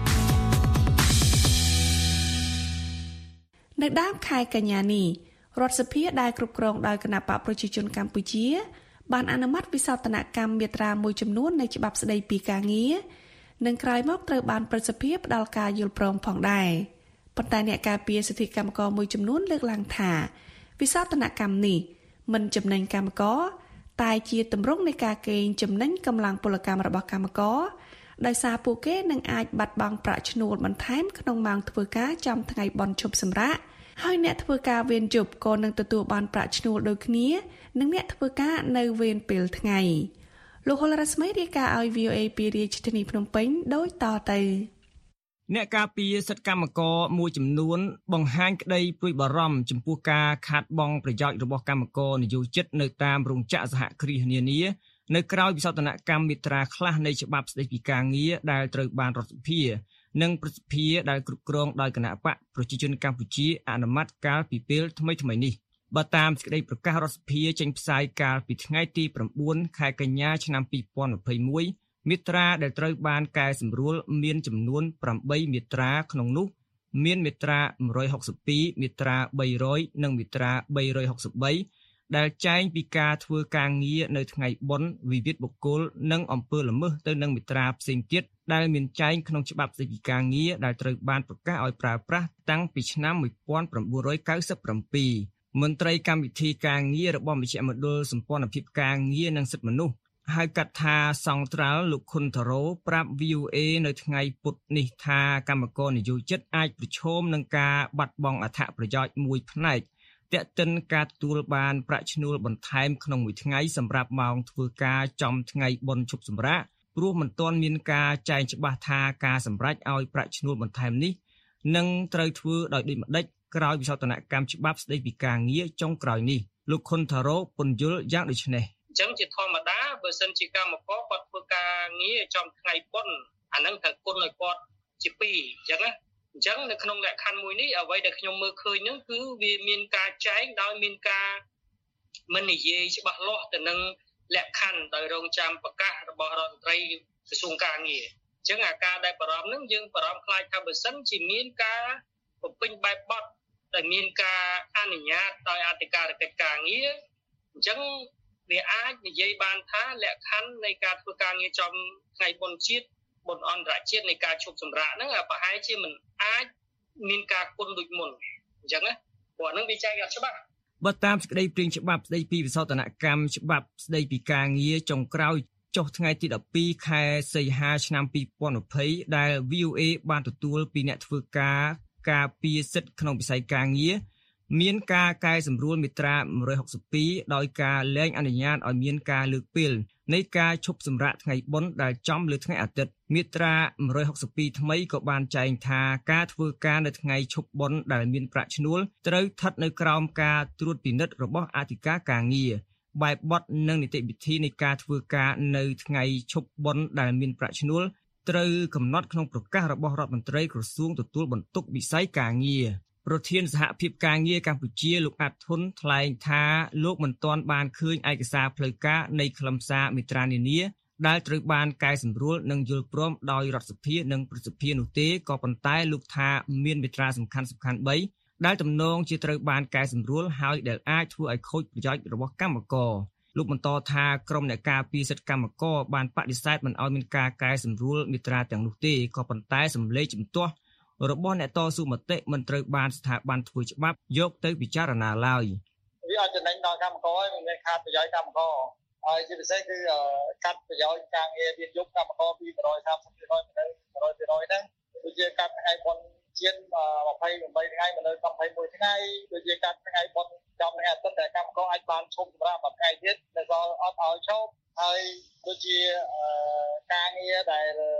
នៅដើមខែកញ្ញានេះរដ្ឋសភាដែលគ្រប់គ្រងដោយគណបកប្រជាជនកម្ពុជាបានអនុម័តវិសោធនកម្មមាត្រាមួយចំនួននៃច្បាប់ស្តីពីការងារនិងក្រោយមកត្រូវបានប្រសិទ្ធភាពផ្ដល់ការយល់ព្រមផងដែរប៉ុន្តែអ្នកការពារសិទ្ធិកម្មករមួយចំនួនលើកឡើងថាវិសោធនកម្មនេះមិនចំណេញកម្មករតែជាទម្រង់នៃការកេងចំណេញកម្លាំងពលកម្មរបស់កម្មករដោយសារពួកគេនឹងអាចបាត់បង់ប្រាក់ឈ្នួលបន្ថែមក្នុងម៉ោងធ្វើការចំថ្ងៃបុណ្យឈប់សម្រាកហើយអ្នកធ្វើការវេនយប់ក៏នឹងទទួលបានប្រាក់ឈ្នួលដូចគ្នានឹងអ្នកធ្វើការនៅវេនពេលថ្ងៃលោកហុលរស្មីរាយការណ៍ឲ្យ វី អូ เอ ពីរាជធានីភ្នំពេញដូចតទៅអ្នកការពារសិទ្ធិកម្មករមួយចំនួនបង្ហាញក្តីព្រួយបារម្ភចំពោះការខាតបង់ប្រយោជន៍របស់កម្មករនិយោជិតនៅតាមរោងចក្រសហគ្រាសនានានៅក្រៅវិសោធនកម្មមាត្រាខ្លះនៃច្បាប់ស្តីពីការងារដែលត្រូវបានរដ្ឋសភានិងប្រសិទ្ធភាពដែលគ្រប់គ្រងដោយគណៈបកប្រជាជនកម្ពុជាអនុម័តកាលពីពេលថ្មីៗនេះបើតាមសេចក្តីប្រកាសរដ្ឋសភាចេញផ្សាយកាលពីថ្ងៃទី៩ខែកញ្ញាឆ្នាំពីរពាន់ម្ភៃមួយមាត្រាដែលត្រូវបានកែសម្រួលមានចំនួនប្រាំបីមាត្រាក្នុងនោះមានមាត្រាមួយរយហុកសិបពីរមាត្រាបីរយនិងមាត្រាបីរយហុកសិបបីដែលចែងពីការធ្វើការងារនៅថ្ងៃបុណ្យវិវាទបុគ្គលនិងអំពើល្មើសទៅនឹងមាត្រាផ្សេងទៀតដែលមានចែងក្នុងច្បាប់ស្តីពីការងារដែលត្រូវបានប្រកាសឲ្យប្រើប្រាស់តាំងពីឆ្នាំ១៩កៅសិប៧មន្ត្រីកម្មវិធីការងាររបស់មជ្ឈមណ្ឌលសម្ព័ន្ធភាពការងារនិងសិទ្ធិមនុស្សហៅកាត់ថាសង្ត្រាល់លោកខុនតារ៉ូប្រាប់ វី អូ เอ នៅថ្ងៃពុធនេះថាកម្មករនិយោជិតអាចប្រឈមនឹងការបាត់បង់អត្ថប្រយោជន៍មួយផ្នែកទាក់ទិនការទទួលបានប្រាក់ឈ្នួលបន្ថែមក្នុងមួយថ្ងៃសម្រាប់ម៉ោងធ្វើការចំថ្ងៃបុណ្យឈប់សម្រាកព្រោះមិនទាន់មានការចែងច្បាស់ថាការសម្រេចឲ្យប្រាក់ឈ្នួលបន្ថែមនេះនឹងត្រូវធ្វើដោយដូចម្តេចក្រោយវិសោធនកម្មច្បាប់ស្តីពីការងារចុងក្រោយនេះលោកខុនតារ៉ូពន្យល់យ៉ាងដូចនេះអញ្ចឹងជាធម្មតាបើសិនជាកម្មករគាត់ធ្វើការងារចំថ្ងៃបុណ្យអាហ្នឹងត្រូវគុណឲ្យគាត់ជាពីរអញ្ចឹងណាអញ្ចឹងនៅក្នុងលក្ខខណ្ឌមួយនេះអ្វីដែលខ្ញុំមើលឃើញហ្នឹងគឺវាមានការចែងដោយមានការមិននិយាយច្បាស់លាស់ទៅនឹងលក្ខខណ្ឌដោយរងចាំប្រកាសរបស់រដ្ឋមន្ត្រីក្រសួងការងារអញ្ចឹងអាការដែលបារម្ភហ្នឹងយើងបារម្ភខ្លាចថាបើសិនជាមានការបំពេញបែបបទដែលមានការអនុញ្ញាតដោយអធិការកិច្ចការងារអញ្ចឹងវាអាចនិយាយបានថាលក្ខខណ្ឌនៃការធ្វើការងារចំថ្ងៃបុណ្យជាតិបុណ្យអន្តរជាតិនៃការឈប់សម្រាកហ្នឹងប្រហែលជាមិនអាចមានការគុណដូចមុនអញ្ចឹងណាព្រោះហ្នឹងវាចែកអត់ច្បាស់បើតាមសេចក្តីព្រាងច្បាប់ស្តីពីវិសោធនកម្មច្បាប់ស្តីពីការងារចុងក្រោយចុះថ្ងៃទីដប់ពីរខែសីហាឆ្នាំពីរពាន់ម្ភៃដែល វី អូ เอ បានទទួលពីអ្នកធ្វើការការពារសិទ្ធិក្នុងវិស័យការងារមានការកែសម្រួលមាត្រាមួយរយហុកសិបពីរដោយការលែងអនុញ្ញាតឲ្យមានការលើកពេលនៃការឈប់សម្រាកថ្ងៃបុណ្យដែលចំលើថ្ងៃអាទិត្យមាត្រាមួយរយហុកសិបពីរថ្មីក៏បានចែងថាការធ្វើការនៅថ្ងៃឈប់បុណ្យដែលមានប្រាក់ឈ្នួលត្រូវស្ថិតនៅក្រោមការត្រួតពិនិត្យរបស់អធិការការងារបែបបទនិងនីតិវិធីនៃការធ្វើការនៅថ្ងៃឈប់បុណ្យដែលមានប្រាក់ឈ្នួលត្រូវកំណត់ក្នុងប្រកាសរបស់រដ្ឋមន្ត្រីក្រសួងទទួលបន្ទុកវិស័យការងារប្រធានសហភាពការងារកម្ពុជាលោកអាត់ធុនថ្លែងថាលោកមិនទាន់បានឃើញឯកសារផ្លូវការនៃខ្លឹមសារមាត្រានានាដែលត្រូវបានកែសម្រួលនិងយល់ព្រមដោយរដ្ឋសភានិងប្រសិទ្ធភាពនោះទេក៏ប៉ុន្តែលោកថាមានមាត្រាសំខាន់សំខាន់បីដែលទំនងជាត្រូវបានកែសម្រួលហើយដែលអាចធ្វើឲ្យខូចប្រយោជន៍របស់កម្មករលោកបន្តថាក្រមអ្នកការពារសិទ្ធិកម្មករបានបដិសេធមិនឲ្យមានការកែសម្រួលមាត្រាទាំងនោះទេក៏ប៉ុន្តែសម្លេងជំទាស់របស់អ្នកតស៊ូមតិមិនត្រូវបានស្ថាប័នធ្វើច្បាប់យកទៅពិចារណាឡើយវាអត់ចំណេញដល់កម្មករហើយមិនមានខាតប្រយោជន៍កម្មករហើយជាពិសេសគឺកាត់ប្រយោជន៍ការងារវៀនយប់កម្មករពីមួយរយសាមសិបភាគរយទៅមួយរយភាគរយហ្នឹងដូចជាកាត់ថ្ងៃបុណ្យជាតិยี่สิบแปดថ្ងៃមកនៅยี่สิบเอ็ดថ្ងៃដូចជាកាត់ថ្ងៃបុណ្យចំថ្ងៃអាទិត្យតែកម្មករអាចបានឈប់សម្រាប់មួយថ្ងៃទៀតតែក៏អត់ឲ្យឈប់ហើយដូចជាការងារដែល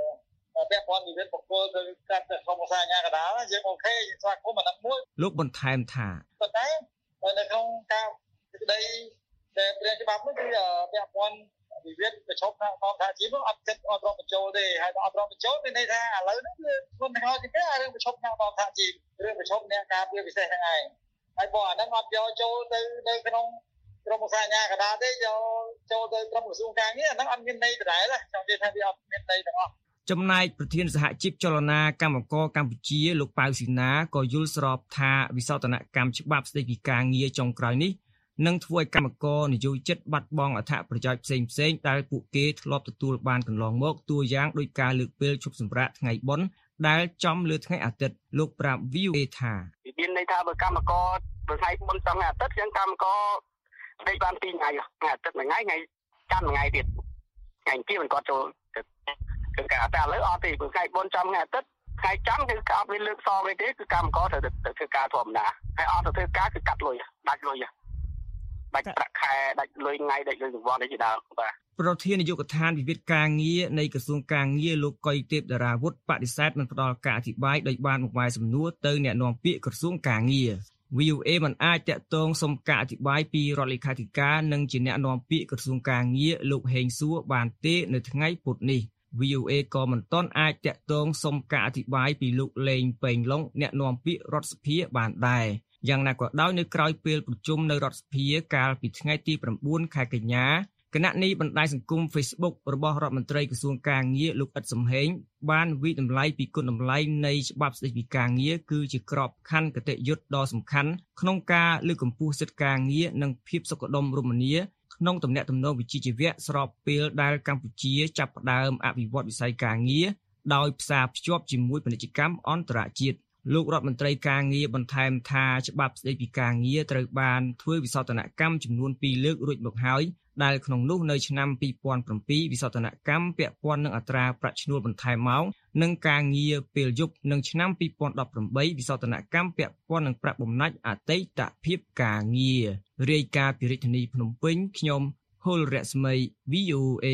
ពាក់ព័ន្ធវិវាទបុគ្គលទៅកាត់ក្រុមប្រឹក្សាអាជ្ញាកណ្ដាលយើងអូខេយើងស្វាគមន៍អាណត្តិមួយលោកបន្ថែមថាប៉ុន្តែនៅក្នុងការសេចក្តីដែលព្រាងច្បាប់នោះគឺពាក់ព័ន្ធវិវាទប្រជុំខាងអង្គការជីវនោះអត់គិតអត់រកបញ្ចូលទេហើយអត់រកបញ្ចូលមានន័យថាឥឡូវនេះគឺខ្លួនទាំងអស់ជាគេរឿងប្រជុំខាងអង្គការជីវរឿងប្រជុំអ្នកការពារពិសេសហ្នឹងឯងហើយបើអាហ្នឹងអត់យកចូលទៅនៅក្នុងក្រុមប្រឹក្សាអាជ្ញាកណ្ដាលទេយកចូលទៅក្រុមក្រសួងការងារអាហ្នឹងអត់មានន័យដដែលទេចង់និយាយថាវាអត់មានន័យទាំងអស់ចំណែកប្រធានសហជីពចលនាកម្មករកម្ពុជាលោកប៉ៅស៊ីណាក៏យល់ស្របថាវិសោធនកម្មច្បាប់ស្តីពីការងារចុងក្រោយនេះនឹងធ្វើឲ្យកម្មករនិយោជិតបាត់បង់អត្ថប្រយោជន៍ផ្សេងផ្សេងដែលពួកគេធ្លាប់ទទួលបានកន្លងមកតួយ៉ាងដោយការលើកពេលឈប់សម្រាកថ្ងៃបុណ្យដែលចំលើថ្ងៃអាទិត្យលោកប្រាប់ វី អូ អេ ថាមានន័យថាបើកម្មករបើថ្ងៃបុណ្យថ្ងៃអាទិត្យចឹងកម្មករដេកបានពីរថ្ងៃថ្ងៃអាទិត្យមួយថ្ងៃថ្ងៃច័ន្ទមួយថ្ងៃទៀតថ្ងៃទីមិនគាត់ចូលគឺការតែឥឡូវអត់ទេព្រោះថ្ងៃបុណ្យចំថ្ងៃអាទិត្យថ្ងៃច័ន្ទគឺអត់មានលើកសងអីទេគឺកម្មករត្រូវទៅធ្វើការធម្មតាហើយអត់ទៅធ្វើការគឺកាត់លុយដាច់លុយដាច់ប្រាក់ខែដាច់លុយថ្ងៃដាច់លុយរង្វាន់អីជាដើមបាទប្រធាននាយកដ្ឋានវិវាទការងារនៃក្រសួងការងារលោកកុយទេពតារាវុធបដិសេធមិនផ្ដល់ការអធិប្បាយដោយបានបង្វែរសំណួរទៅអ្នកនាំពាក្យក្រសួងការងារ វី អូ អេ មិនអាចតាក់ទងសុំការអធិប្បាយពីរដ្ឋលេខាធិការនិងជាអ្នកនាំពាក្យក្រសួងការងារលោកហេងសួរបានទេនៅថ្ងៃពុធនេះ វី អូ អេ ក៏មិនទាន់អាចតាក់ទងសុំការអធិប្បាយពីលោកលេងប៉េងឡុងអ្នកនាំពាក្យរដ្ឋសភាបានដែរយ៉ាងណាក៏ដោយនៅក្រៅពេលប្រជុំនៅរដ្ឋសភាកាលពីថ្ងៃទី៩ខែកញ្ញាគណៈនៃបណ្ដាញសង្គម Facebook របស់រដ្ឋមន្ត្រីក្រសួងការងារលោកអ៊ិតសំហេងបានវិតម្លៃពីគុណតម្លៃនៃច្បាប់ស្តីពីការងារគឺជាក្របខ័ណ្ឌគតិយុត្តដ៏សំខាន់ក្នុងការលើកកម្ពស់សិទ្ធិការងារនិងភាពសុខដុមរមនាក្នុងទំនាក់ទំនងវិជ្ជាជីវៈស្របពេលដែលកម្ពុជាចាប់ផ្ដើមអភិវឌ្ឍវិស័យការងារដោយផ្សារភ្ជាប់ជាមួយពាណិជ្ជកម្មអន្តរជាតិលោករដ្ឋមន្ត្រីការងារបន្ថែមថាច្បាប់ស្តីពីការងារត្រូវបានធ្វើវិសោធនកម្មចំនួនពីរលើករួចមកហើយដែលក្នុងនោះនៅឆ្នាំពីរពាន់ប្រាំពីរវិសោធនកម្មពាក់ព័ន្ធនឹងអត្រាប្រាក់ឈ្នួលបន្ថែមម៉ោងនិងការងារពេលយប់និងឆ្នាំពីរពាន់ដប់ប្រាំបីវិសោធនកម្មពាក់ព័ន្ធនឹងប្រាក់បំណាច់អតីតភាពការងាររាយការណ៍ពីរាជធានីភ្នំពេញខ្ញុំហុលរស្មី វី អូ អេ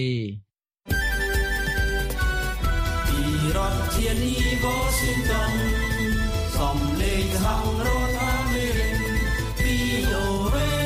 ពីរដ្ឋធានី Washington សំឡេងសហរដ្ឋអាមេរិក វី អូ អេ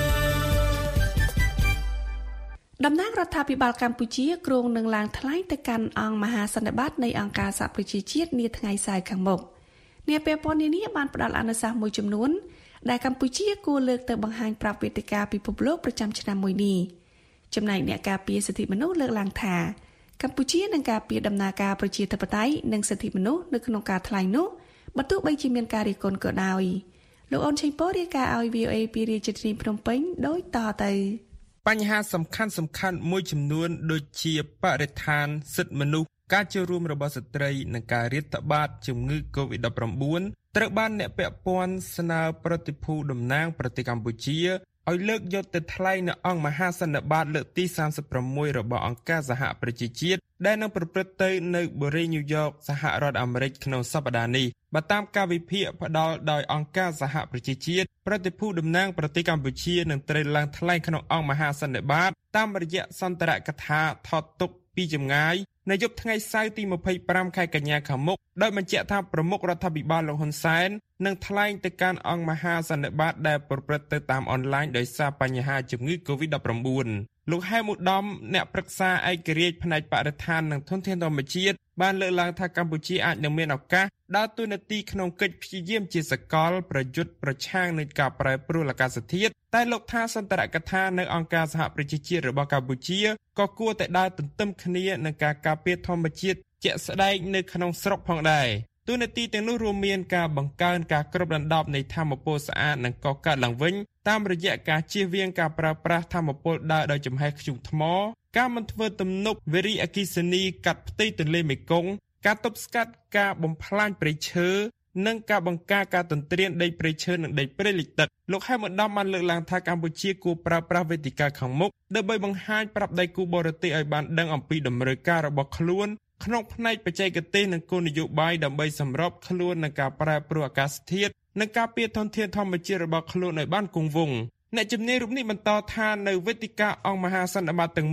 តំណាងរដ្ឋាភិបាលកម្ពុជាគ្រោងនឹងឡើងថ្លែងទៅកាន់អង្គមហាសន្និបាតនៃអង្គការសហប្រជាជាតិនាថ្ងៃសៅរ៍ខាងមុខអ្នកពាក់ព័ន្ធនានាបានផ្ដល់អនុសាសន៍មួយចំនួនដែលកម្ពុជាគួរលើកទៅបង្ហាញប្រាប់វេទិកាពិភពលោកប្រចាំឆ្នាំមួយនេះចំណែកអ្នកការពារសិទ្ធិមនុស្សលើកឡើងថាកម្ពុជានឹងការពារដំណើរការប្រជាធិបតេយ្យនិងសិទ្ធិមនុស្សនៅក្នុងការថ្លែងនោះបើទោះបីជាមានការរិះគន់ក៏ដោយលោកអូនឆេងប៉ូរាយការណ៍ឲ្យ វី អូ អេ ពីរាជធានីភ្នំពេញដូចតទៅបញ្ហាសំខាន់សំខាន់មួយចំនួនដូចជាបរិស្ថានសិទ្ធិមនុស្សការចូលរួមរបស់ស្ត្រីនិងការរាតត្បាតជំងឺ កូវីដ ដប់ប្រាំបួន ត្រូវបានអ្នកពាក់ព័ន្ធស្នើប្រតិភូតំណាងប្រទេសកម្ពុជាឲ្យលើកយកទៅថ្លែងនៅអង្គមហាសន្និបាតលើកទីសាមសិបប្រាំមួយរបស់អង្គការសហប្រជាជាតិដែលនឹងប្រព្រឹត្តទៅនៅបូរីញូវយ៉កសហរដ្ឋអាមេរិកក្នុងសប្តាហ៍នេះបើតាមការវិភាគផ្ដល់ដោយអង្គការសហប្រជាជាតិប្រតិភូតំណាងប្រទេសកម្ពុជានឹងត្រូវឡើងថ្លែងក្នុងអង្គមហាសន្និបាតតាមរយៈសន្ទរកថាថតទុកពីចម្ងាយនៅយប់ថ្ងៃសៅរ៍ទីម្ភៃប្រាំខែកញ្ញាខាងមុខដោយបញ្ជាក់ថាប្រមុខរដ្ឋាភិបាលលោកហ៊ុនសែននឹងថ្លែងទៅកាន់អង្គមហាសន្និបាតដែលប្រព្រឹត្តទៅតាមអនឡាញដោយសារបញ្ហាជំងឺ កូវីដ ដប់ប្រាំបួន លោកហែមឧត្តមអ្នកប្រឹក្សាឯករាជ្យផ្នែកបរិស្ថាននិងធនធានធម្មជាតិបានលើកឡើងថាកម្ពុជាអាចនឹងមានឱកាសដើរតួនាទីក្នុងកិច្ចព្យាយាមជាសកលប្រយុទ្ធប្រឆាំងនឹងការប្រែប្រួលអាកាសធាតុតែលោកថាសន្ទរកថានៅអង្គការសហប្រជាជាតិរបស់កម្ពុជាក៏គួរតែដើរទន្ទឹមគ្នានឹងការការពារធម្មជាតិជាក់ស្ដែងនៅក្នុងស្រុកផងដែរតួនាទីទាំងនោះរួមមានការបង្កើនការគ្របដណ្ដប់នៃធម្មពលស្អាតនិងកកើតឡើងវិញតាមរយៈការជៀសវាងការប្រើប្រាស់ធម្មពលដើរដោយចំហេះធ្យូងថ្មការមិនធ្វើទំនប់វារីអគ្គិសនីកាត់ផ្ទៃទន្លេមេគង្គការទប់ស្កាត់ការបំផ្លាញព្រៃឈើនិងការបង្ការការទន្ទ្រានដីព្រៃឈើនិងដីព្រៃលិចទឹកលោកហែមឧត្តមបានលើកឡើងថាកម្ពុជាគួរប្រើប្រាស់វេទិកាខាងមុខដើម្បីបង្ហាញប្រាប់ដៃគូបរទេសឲ្យបានដឹងអំពីតម្រូវការរបស់ខ្លួនក្នុងផ្នែកបច្ចេកទេសនិងគោលនយោបាយដើម្បីសម្របខ្លួននឹងការប្រែប្រួលអាកាសធាតុនិងការពារធនធានធម្មជាតិរបស់ខ្លួនឲ្យបានគង់វង្សអ្នកជំនាញរូបនេះបន្តថានៅវេទិកាអង្គមហាសន្និបាតទាំងមូល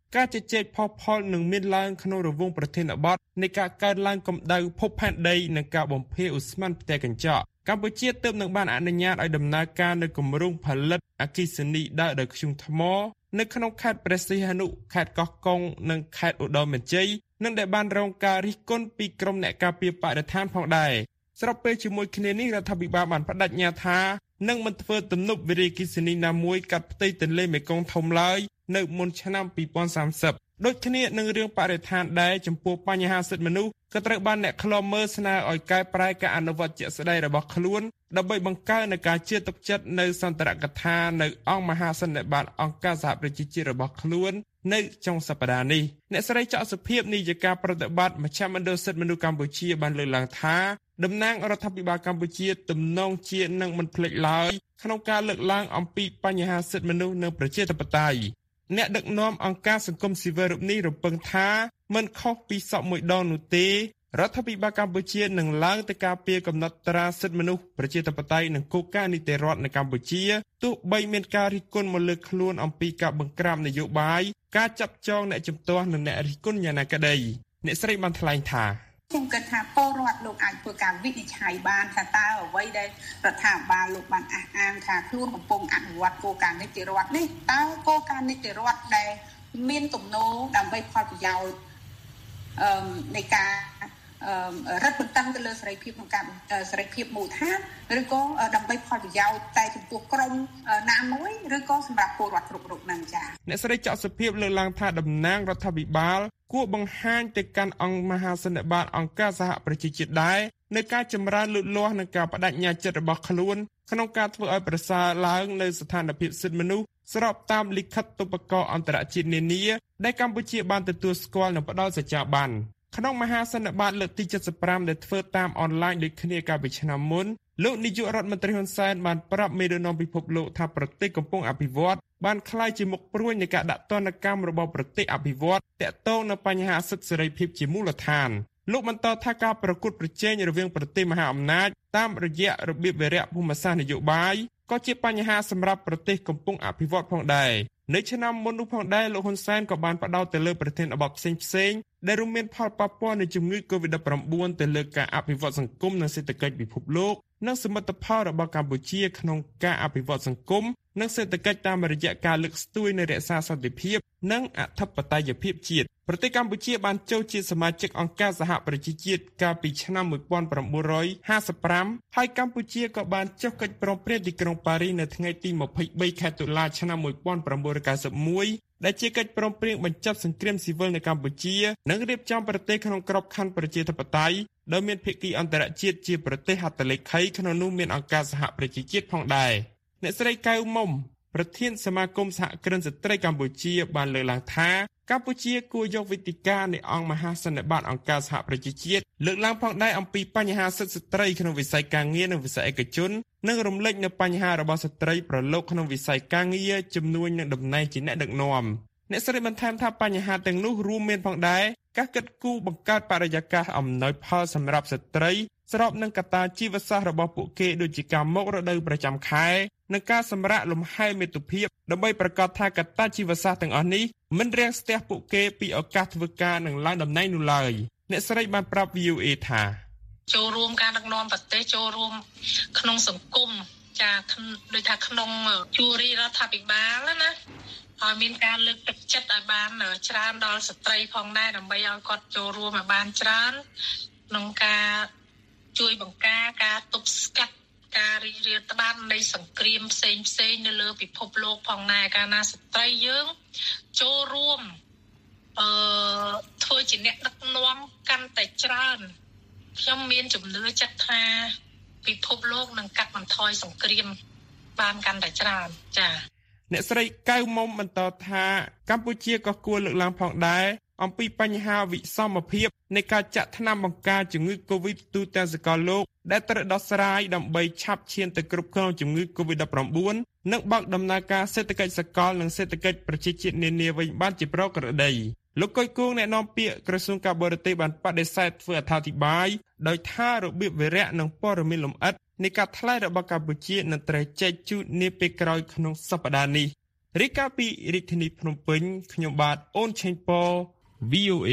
ការជជែកផុសផុលនឹងមានឡើងក្នុងរង្វង់ប្រធានបទនៃការកើនឡើងកម្ដៅភពផែនដីនិងការបំភាយឧស្ម័នផ្ទៃកញ្ចក់កម្ពុជាទើបនឹងបានអនុញ្ញាតឲ្យដំណើរការនៅគម្រោងផលិតអគ្គិសនីដើរដោយធ្យូងថ្មនៅក្នុងខេត្តព្រះសីហនុខេត្តកោះកុងនិងខេត្តឧត្តរមានជ័យនិងដែលបានរងការរិះគន់ពីក្រុមអ្នកការពារបរិស្ថានផងដែរស្របពេលជាមួយគ្នានេះរដ្ឋាភិបាលបានបដិញ្ញាថានឹងមិនធ្វើទំនប់វារីអគ្គិសនីណាមួយកាត់ផ្ទៃទន្លេមេគង្គធំឡើយនៅមុនឆ្នាំពីរពាន់សាមសិបដូចគ្នានឹងរឿងបរិស្ថានដែរចំពោះបញ្ហាសិទ្ធិមនុស្សក៏ត្រូវបានអ្នកខ្លាំមើលស្នើឲ្យកែប្រែការអនុវត្តជាក់ស្ដែងរបស់ខ្លួនដើម្បីបង្កើននូវការជឿទុកចិត្តនៅសន្ទរកថានៅអង្គមហាសន្និបាតអង្គការសហប្រជាជាតិរបស់ខ្លួននៅចុងសប្តាហ៍នេះអ្នកស្រីច័ន្ទសុភាពនាយិកាប្រតិបត្តិមជ្ឈមណ្ឌលសិទ្ធិមនុស្សកម្ពុជាបានលើកឡើងថាតំណាងរដ្ឋាភិបាលកម្ពុជាទំនងជានឹងមិនភ្លេចឡើយក្នុងការលើកឡើងអំពីបញ្ហាសិទ្ធិមនុស្សនិងប្រជាធិបតេយ្យអ្នកដឹកនាំអង្គការសង្គមស៊ីវិលរូបនេះរំពឹងថាមិនខុសពីសពមួយដងនោះទេរដ្ឋាភិបាលកម្ពុជានឹងឡើងទៅការពារកំណត់ត្រាសិទ្ធិមនុស្សប្រជាធិបតេយ្យនិងគោលការណ៍នីតិរដ្ឋនៅកម្ពុជាទោះបីមានការរិះគន់មកលើខ្លួនអំពីការបង្ក្រាបនយោបាយការចាប់ចងអ្នកជំទាស់និងអ្នករិះគន់យ៉ាងណាក្តីអ្នកស្រីបានថ្លែងថាខ្ញុំគិតថាពលរដ្ឋលោកអាចធ្វើការវិនិច្ឆ័យបានថាតើអ្វីដែលរដ្ឋាភិបាលលោកបានអះអាងថាខ្លួនកំពុងអនុវត្តគោលការណ៍នីតិរដ្ឋនេះតើគោលការណ៍នីតិរដ្ឋដែលមានទំនោរដើម្បីផលប្រយោជន៍អឺនៃការអឺរដ្ឋបន្តឹងទៅលើសេរីភាពក្នុងការសេរីភាពមូលដ្ឋានឬក៏ដើម្បីផលប្រយោជន៍តែចំពោះក្រុមណាមួយឬក៏សម្រាប់ពលរដ្ឋគ្រប់រូបនឹងចា៎អ្នកស្រីច័ន្ទសុភាពលើកឡើងថាតំណាងរដ្ឋាភិបាលគួរបង្ហាញទៅកាន់អង្គមហាសន្និបាតអង្គការសហប្រជាជាតិដែរនៅការចម្រើនលូតលាស់និងការបដិញ្ញាចិត្តរបស់ខ្លួនក្នុងការធ្វើឲ្យប្រសើរឡើងនៅស្ថានភាពសិទ្ធិមនុស្សស្របតាមលិខិតទុបករអន្តរជាតិនានាដែលកម្ពុជាបានទទួលស្គាល់និងផ្ដល់សច្ចាប័នក្នុងមហាសន្និបាតលើកទី칠십오ដែលធ្វើតាមអនឡាញដូចគ្នាកាលពីឆ្នាំមុនលោកនាយករដ្ឋមន្ត្រីហ៊ុនសែនបានប្រាប់មេដឹកនាំពិភពលោកថាប្រទេសកំពុងអភិវឌ្ឍបានក្លាយជាមុខព្រួញនៃការដាក់ទណ្ឌកម្មរបស់ប្រទេសអភិវឌ្ឍទាក់ទងនឹងបញ្ហាសិទ្ធិសេរីភាពជាមូលដ្ឋានលោកបន្តថាការប្រកួតប្រជែងរវាងប្រទេសមហាអំណាចតាមរយៈរបៀបវារៈភូមិសាស្ត្រនយោបាយក៏ជាបញ្ហាសម្រាប់ប្រទេសកំពុងអភិវឌ្ឍផងដែរនៅឆ្នាំមុននោះផងដែរលោកហ៊ុនសែនក៏បានផ្ដោតទៅលើប្រធានបទផ្សេងផ្សេងដែលរួមមានផលប៉ះពាល់នៃជំងឺ កូវីដ -19 ទៅលើការអភិវឌ្ឍសង្គមនិងសេដ្ឋកិច្ចពិភពលោកនិងសមិទ្ធផលរបស់កម្ពុជាក្នុងការអភិវឌ្ឍសង្គមនិងសេដ្ឋកិច្ចតាមរយៈការលើកស្ទួយនៃរក្សាសន្តិភាពនិងអធិបតេយ្យភាពជាតិប្រទេសកម្ពុជាបានចូលជាសមាជិកអង្គការសហប្រជាជាតិកាលពីឆ្នាំmột nghìn chín trăm năm mươi lămហើយកម្ពុជាក៏បានចុះកិច្ចព្រមព្រៀងទីក្រុងប៉ារីសនៅថ្ងៃទីยี่สิบสามខែតុលាឆ្នាំmột nghìn chín trăm chín mươi mốtដែលជាកិច្ចព្រមព្រៀងបញ្ចប់សង្គ្រាមស៊ីវិលនៅកម្ពុជានិងរៀបចំប្រទេសក្នុងក្របខ័ណ្ឌប្រជាធិបតេយ្យដោយមានភាគីអន្តរជាតិជាប្រទេសហត្ថលេខីក្នុងនោះមានអង្គការសហប្រជាជាតិផងដែរអ្នកស្រីកៅមុំប្រធានសមាគមសហគ្រិនស្ត្រីកម្ពុជាបានលើកឡើងថាកម្ពុជាគួរយកវិធីការនៃអង្គមហាសន្និបាតអង្គការសហប្រជាជាតិលើកឡើងផងដែរអំពីបញ្ហាសិទ្ធិស្ត្រីក្នុងវិស័យការងារនិងវិស័យឯកជននិងរំលេចនៅបញ្ហារបស់ស្ត្រីប្រឡូកក្នុងវិស័យការងារជំនួញនិងតំណែងជាអ្នកដឹកនាំអ្នកស្រីបន្ថែមថាបញ្ហាទាំងនោះរួមមានផងដែរការកិត្តគូបង្កើតបរិយាកាសអំណោយផលសម្រាប់ស្ត្រីស្របនឹងកត្តាជីវសាស្ត្ររបស់ពួកគេដូចជាការមករដូវប្រចាំខែនិងការសម្រាកលំហែមាតុភាពដើម្បីប្រកាសថាកត្តាជីវសាស្ត្រទាំងអស់នេះមិនរាំងស្ទះពួកគេពីឱកាសធ្វើការនិងឡើងតំណែងនោះឡើយអ្នកស្រីបានប្រាប់ វី អូ เอ ថាចូលរួមការដឹកនាំប្រទេសចូលរួមក្នុងសង្គមចាដូចថាក្នុងជួររដ្ឋាភិបាលណាហើយមានការលើកទឹកចិត្តឲ្យបានច្រើនដល់ស្ត្រីផងដែរដើម្បីឲ្យគាត់ចូលរួមឲ្យបានច្រើនក្នុងការជួយបង្ការការទប់ស្កាត់ការរីករាលដាលនៃសង្គ្រាមផ្សេងផ្សេងនៅលើពិភពលោកផងដែរកាលណាស្ត្រីយើងចូលរួមអឺធ្វើជាអ្នកដឹកនាំកាន់តែច្រើនខ្ញុំមានជំនឿចិត្តថាពិភពលោកនឹងកាត់បន្ថយសង្គ្រាមបានកាន់តែច្រើនចា៎អ្នកស្រីកៅមុំបន្តថាកម្ពុជាក៏គួរលើកឡើងផងដែរអំពីបញ្ហាវិសមភាពនៃការចាក់ថ្នាំបង្ការជំងឺ Covid ទូទាំងសកលលោកដែលត្រូវដោះស្រាយដើម្បីឆាប់ឈានទៅគ្រប់គ្រងជំងឺ កូវីដ -19 និងបើកដំណើរការសេដ្ឋកិច្ចសកលនិងសេដ្ឋកិច្ចប្រជាជាតិនានាវិញបានជាប្រក្រតីលោកកុយគួងអ្នកនាំពាក្យក្រសួងការបរទេសបានបដិសេធធ្វើអត្ថាធិប្បាយដោយថារបៀបវារៈនិងព័ត៌មានលម្អិតនៃការថ្លែងរបស់កម្ពុជានឹងត្រូវចែកជូននាពេលក្រោយក្នុងសប្តាហ៍នេះរាយការណ៍ពីរាជធានីភ្នំពេញខ្ញុំបាទអូនឆេងប៉ វី អូ เอ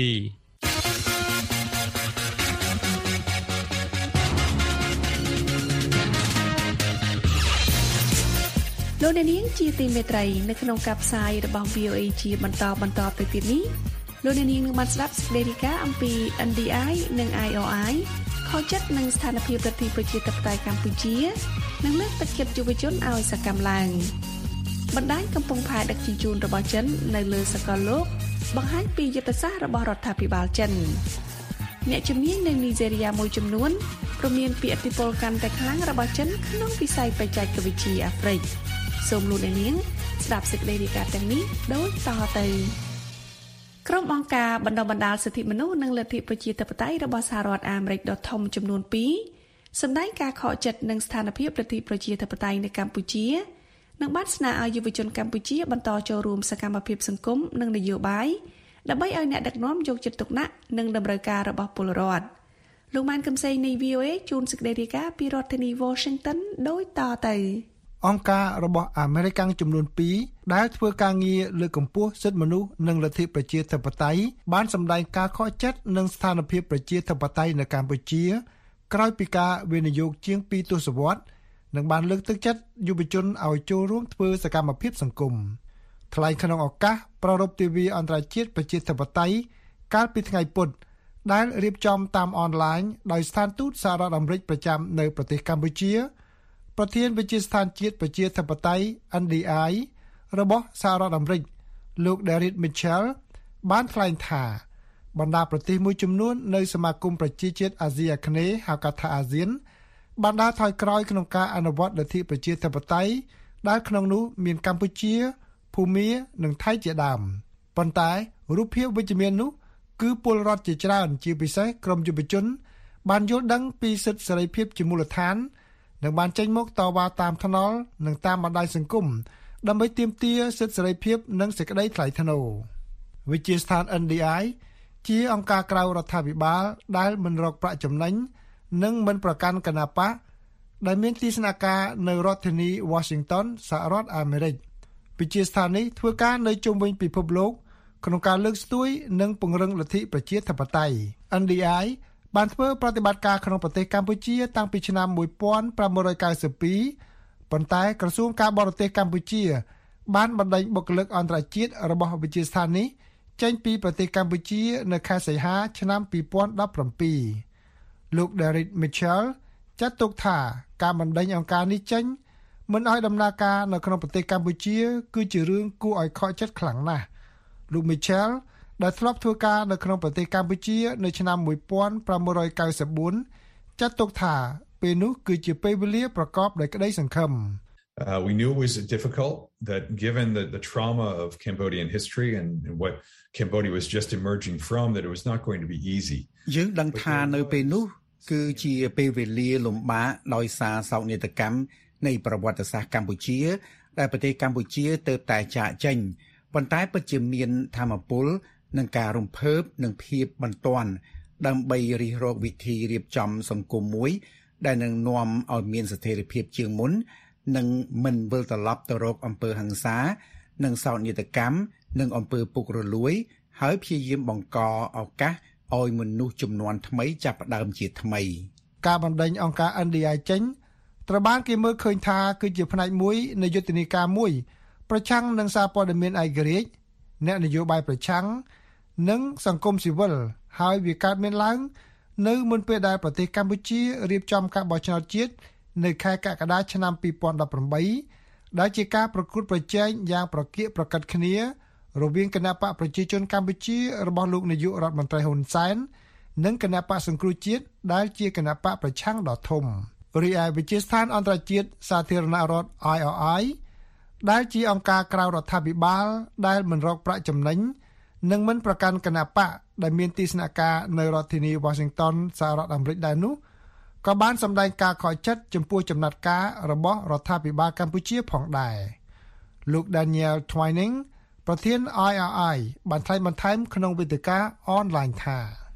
លោកអ្នកនាងជាទីមេត្រីនៅក្នុងការផ្សាយរបស់ វី អូ เอ ជាបន្តបន្តទៅទៀតនេះលោកអ្នកនាងនឹងបានស្ដាប់សេចក្តីរាយការណ៍អំពី เอ็น ดี ไอ និង ไอ โอ ไอ ខុសចិត្តនឹងស្ថានភាពរដ្ឋាភិបាលប្រជាធិបតេយ្យកម្ពុជានិងលើកទឹកចិត្តយុវជនឲ្យសកម្មឡើងបណ្ដាញកំពុងផាយដឹកជញ្ជូនរបស់ចិននៅលើសកលលោកបង្ហាញពីយុទ្ធសាស្ត្ររបស់រដ្ឋាភិបាលចិនអ្នកជំនាញនៅនីហ្សេរីយ៉ាមួយចំនួនព្រមានពីឥទ្ធិពលកាន់តែខ្លាំងរបស់ចិនក្នុងវិស័យបច្ចេកវិទ្យាអាហ្វ្រិកសូមលោកអ្នកនាងស្ដាប់សេចក្តីរាយការណ៍ទាំងនេះដូចតទៅក្រុមអង្គការបណ្ដុះបណ្ដាលសិទ្ធិមនុស្សនិងលទ្ធិប្រជាធិបតេយ្យរបស់សហរដ្ឋអាមេរិកដ៏ធំចំនួនពីរសម្ដែងការខកចិត្តនឹងស្ថានភាពលទ្ធិប្រជាធិបតេយ្យនៅកម្ពុជានិងបានស្នើឲ្យយុវជនកម្ពុជាបន្តចូលរួមសកម្មភាពសង្គមនិងនយោបាយដើម្បីឲ្យអ្នកដឹកនាំយកចិត្តទុកដាក់នឹងតម្រូវការរបស់ពលរដ្ឋលោកម៉ានកឹមសីនៃ វី អូ เอ ជួនសេចក្តីរាយការណ៍ពីរដ្ឋធានី Washington ដូចតទៅអង្គការរបស់អាមេរិកចំនួនពីរដែលធ្វើការងារលើកកម្ពស់សិទ្ធិមនុស្សនិងលទ្ធិប្រជាធិបតេយ្យបានសម្ដែងការខកចិត្តនឹងស្ថានភាពប្រជាធិបតេយ្យនៅកម្ពុជាក្រោយពីការវិនិយោគជាងពីរទសវត្សរ៍និងបានលើកទឹកចិត្តយុវជនឲ្យចូលរួមធ្វើសកម្មភាពសង្គមថ្លែងក្នុងឱកាសប្រារព្ធទិវាអន្តរជាតិប្រជាធិបតេយ្យកាលពីថ្ងៃពុធដែលរៀបចំតាមអនឡាញដោយស្ថានទូតសហរដ្ឋអាមេរិកប្រចាំនៅប្រទេសកម្ពុជាប្រធានវិទ្យាស្ថានជាតិប្រជាធិបតេយ្យ เอ็น ดี ไอ របស់សហរដ្ឋអាមេរិកលោក Derek Mitchell បានថ្លែងថាបណ្ដាប្រទេសមួយចំនួននៅសមាគមប្រជាជាតិអាស៊ីអាគ្នេយ៍ហៅកាត់ថាអាស៊ានបានដើរថយក្រោយក្នុងការអនុវត្តលទ្ធិប្រជាធិបតេយ្យដែលក្នុងនោះមានកម្ពុជាភូមានិងថៃជាដើមប៉ុន្តែរូបភាពវិជ្ជមាននោះគឺពលរដ្ឋជាច្រើនជាពិសេសក្រុមយុវជនបានយល់ដឹងពីសិទ្ធិសេរីភាពជាមូលដ្ឋាននិងបានចេញមកតវ៉ាតាមថ្នល់និងតាមបណ្ដាញសង្គមដើម្បីទាមទារសិទ្ធិសេរីភាពនិងសេចក្តីថ្លៃថ្នូរវិទ្យាស្ថាន เอ็น ดี ไอ ជាអង្គការក្រៅរដ្ឋាភិបាលដែលមិនរកប្រាក់ចំណេញនិងមិនប្រកាន់គណបក្សដែលមានទីស្នាក់ការនៅរដ្ឋធានី Washington សហរដ្ឋអាមេរិកវិទ្យាស្ថាននេះធ្វើការនៅជុំវិញពិភពលោកក្នុងការលើកស្ទួយនិងពង្រឹងលទ្ធិប្រជាធិបតេយ្យ เอ็น ดี ไอ បានធ្វើប្រតិបត្តិការក្នុងប្រទេសកម្ពុជាតាំងពីឆ្នាំmột nghìn tám trăm chín mươi haiប៉ុន្តែក្រសួងការបរទេសកម្ពុជាបានបណ្ដេញបុគ្គលិកអន្តរជាតិរបស់វិទ្យាស្ថាននេះចេញពីប្រទេសកម្ពុជានៅខែសីហាឆ្នាំពីរពាន់ដប់ប្រាំពីរលោក Derek Mitchell ចាត់ទុកថាការបណ្ដេញអង្គការនេះចេញមិនឲ្យដំណើរការនៅក្នុងប្រទេសកម្ពុជាគឺជារឿងគួរឲ្យខកចិត្តខ្លាំងណាស់លោក Mitchell ដែលធ្លាប់ធ្វើការនៅក្នុងប្រទេសកម្ពុជានៅឆ្នាំmột nghìn tám trăm chín mươi tưចាត់ទុកថាពេលនោះគឺជាពេលវេលាប្រកបដោយក្តីសង្ឃឹម Uh, we knew it was difficult, that given the, the trauma of Cambodian history and, and what Cambodia was just emerging from, that it was not going to be easy. យើងដឹងថានៅពេលនោះគឺជាពេលវេលាលំបាកដោយសារសោកនាដកម្មនៃប្រវត្តិសាស្ត្រកម្ពុជាដែលប្រទេសកម្ពុជាទើបតែចាកចេញប៉ុន្តែពិតជាមានធម៌ពលនិងការរំភើបនិងភាពបន្ទាន់ដើម្បីរិះរកវិធីរៀបចំសង្គមមួយដែលនឹងនាំឲ្យមានស្ថិរភាពជាងមុននិងមិនវិលត្រឡប់ទៅរកអំពើហិង្សានិងសោកនាដកម្មនិងអំពើពុករលួយហើយព្យាយាមបង្កឱកាសឲ្យមនុស្សចំនួនថ្មីចាប់ផ្ដើមជាថ្មីការបណ្ដេញអង្គការ เอ็น ดี ไอ ចេញត្រូវបានគេមើលឃើញថាគឺជាផ្នែកមួយនៃយុទ្ធនាការមួយប្រឆាំងនឹងសារព័ត៌មានឯករាជ្យអ្នកនយោបាយប្រឆាំងនិងសង្គមស៊ីវិលហើយវាកើតមានឡើងនៅមុនពេលដែលប្រទេសកម្ពុជារៀបចំការបោះឆ្នោតជាតិនៅខែកក្កដាឆ្នាំពីរពាន់ដប់ប្រាំបីដែលជាការប្រកួតប្រជែងយ៉ាងប្រកៀកប្រកិតគ្នារវាងគណបក្សប្រជាជនកម្ពុជារបស់លោកនាយករដ្ឋមន្ត្រីហ៊ុនសែននិងគណបក្សសង្គ្រោះជាតិដែលជាគណបក្សប្រឆាំងដ៏ធំរីឯវិទ្យាស្ថានអន្តរជាតិសាធារណរដ្ឋ ไอ โอ ไอ ដែលជាអង្គការក្រៅរដ្ឋាភិបាលដែលមិនរកប្រាក់ចំណេញនិងមិនប្រកាន់គណបក្សដែលមានទីស្នាក់ការនៅរដ្ឋធានី Washington សហរដ្ឋអាមេរិកដែរនោះក៏បានសម្ដែងការខកចិត្តចំពោះចំណាត់ការរបស់រដ្ឋាភិបាលកម្ពុជាផងដែរលោក Daniel Twining ប្រធាន ไอ โอ ไอ បានថ្លែងបន្ថែមក្នុងវេទិកាអនឡាញថា I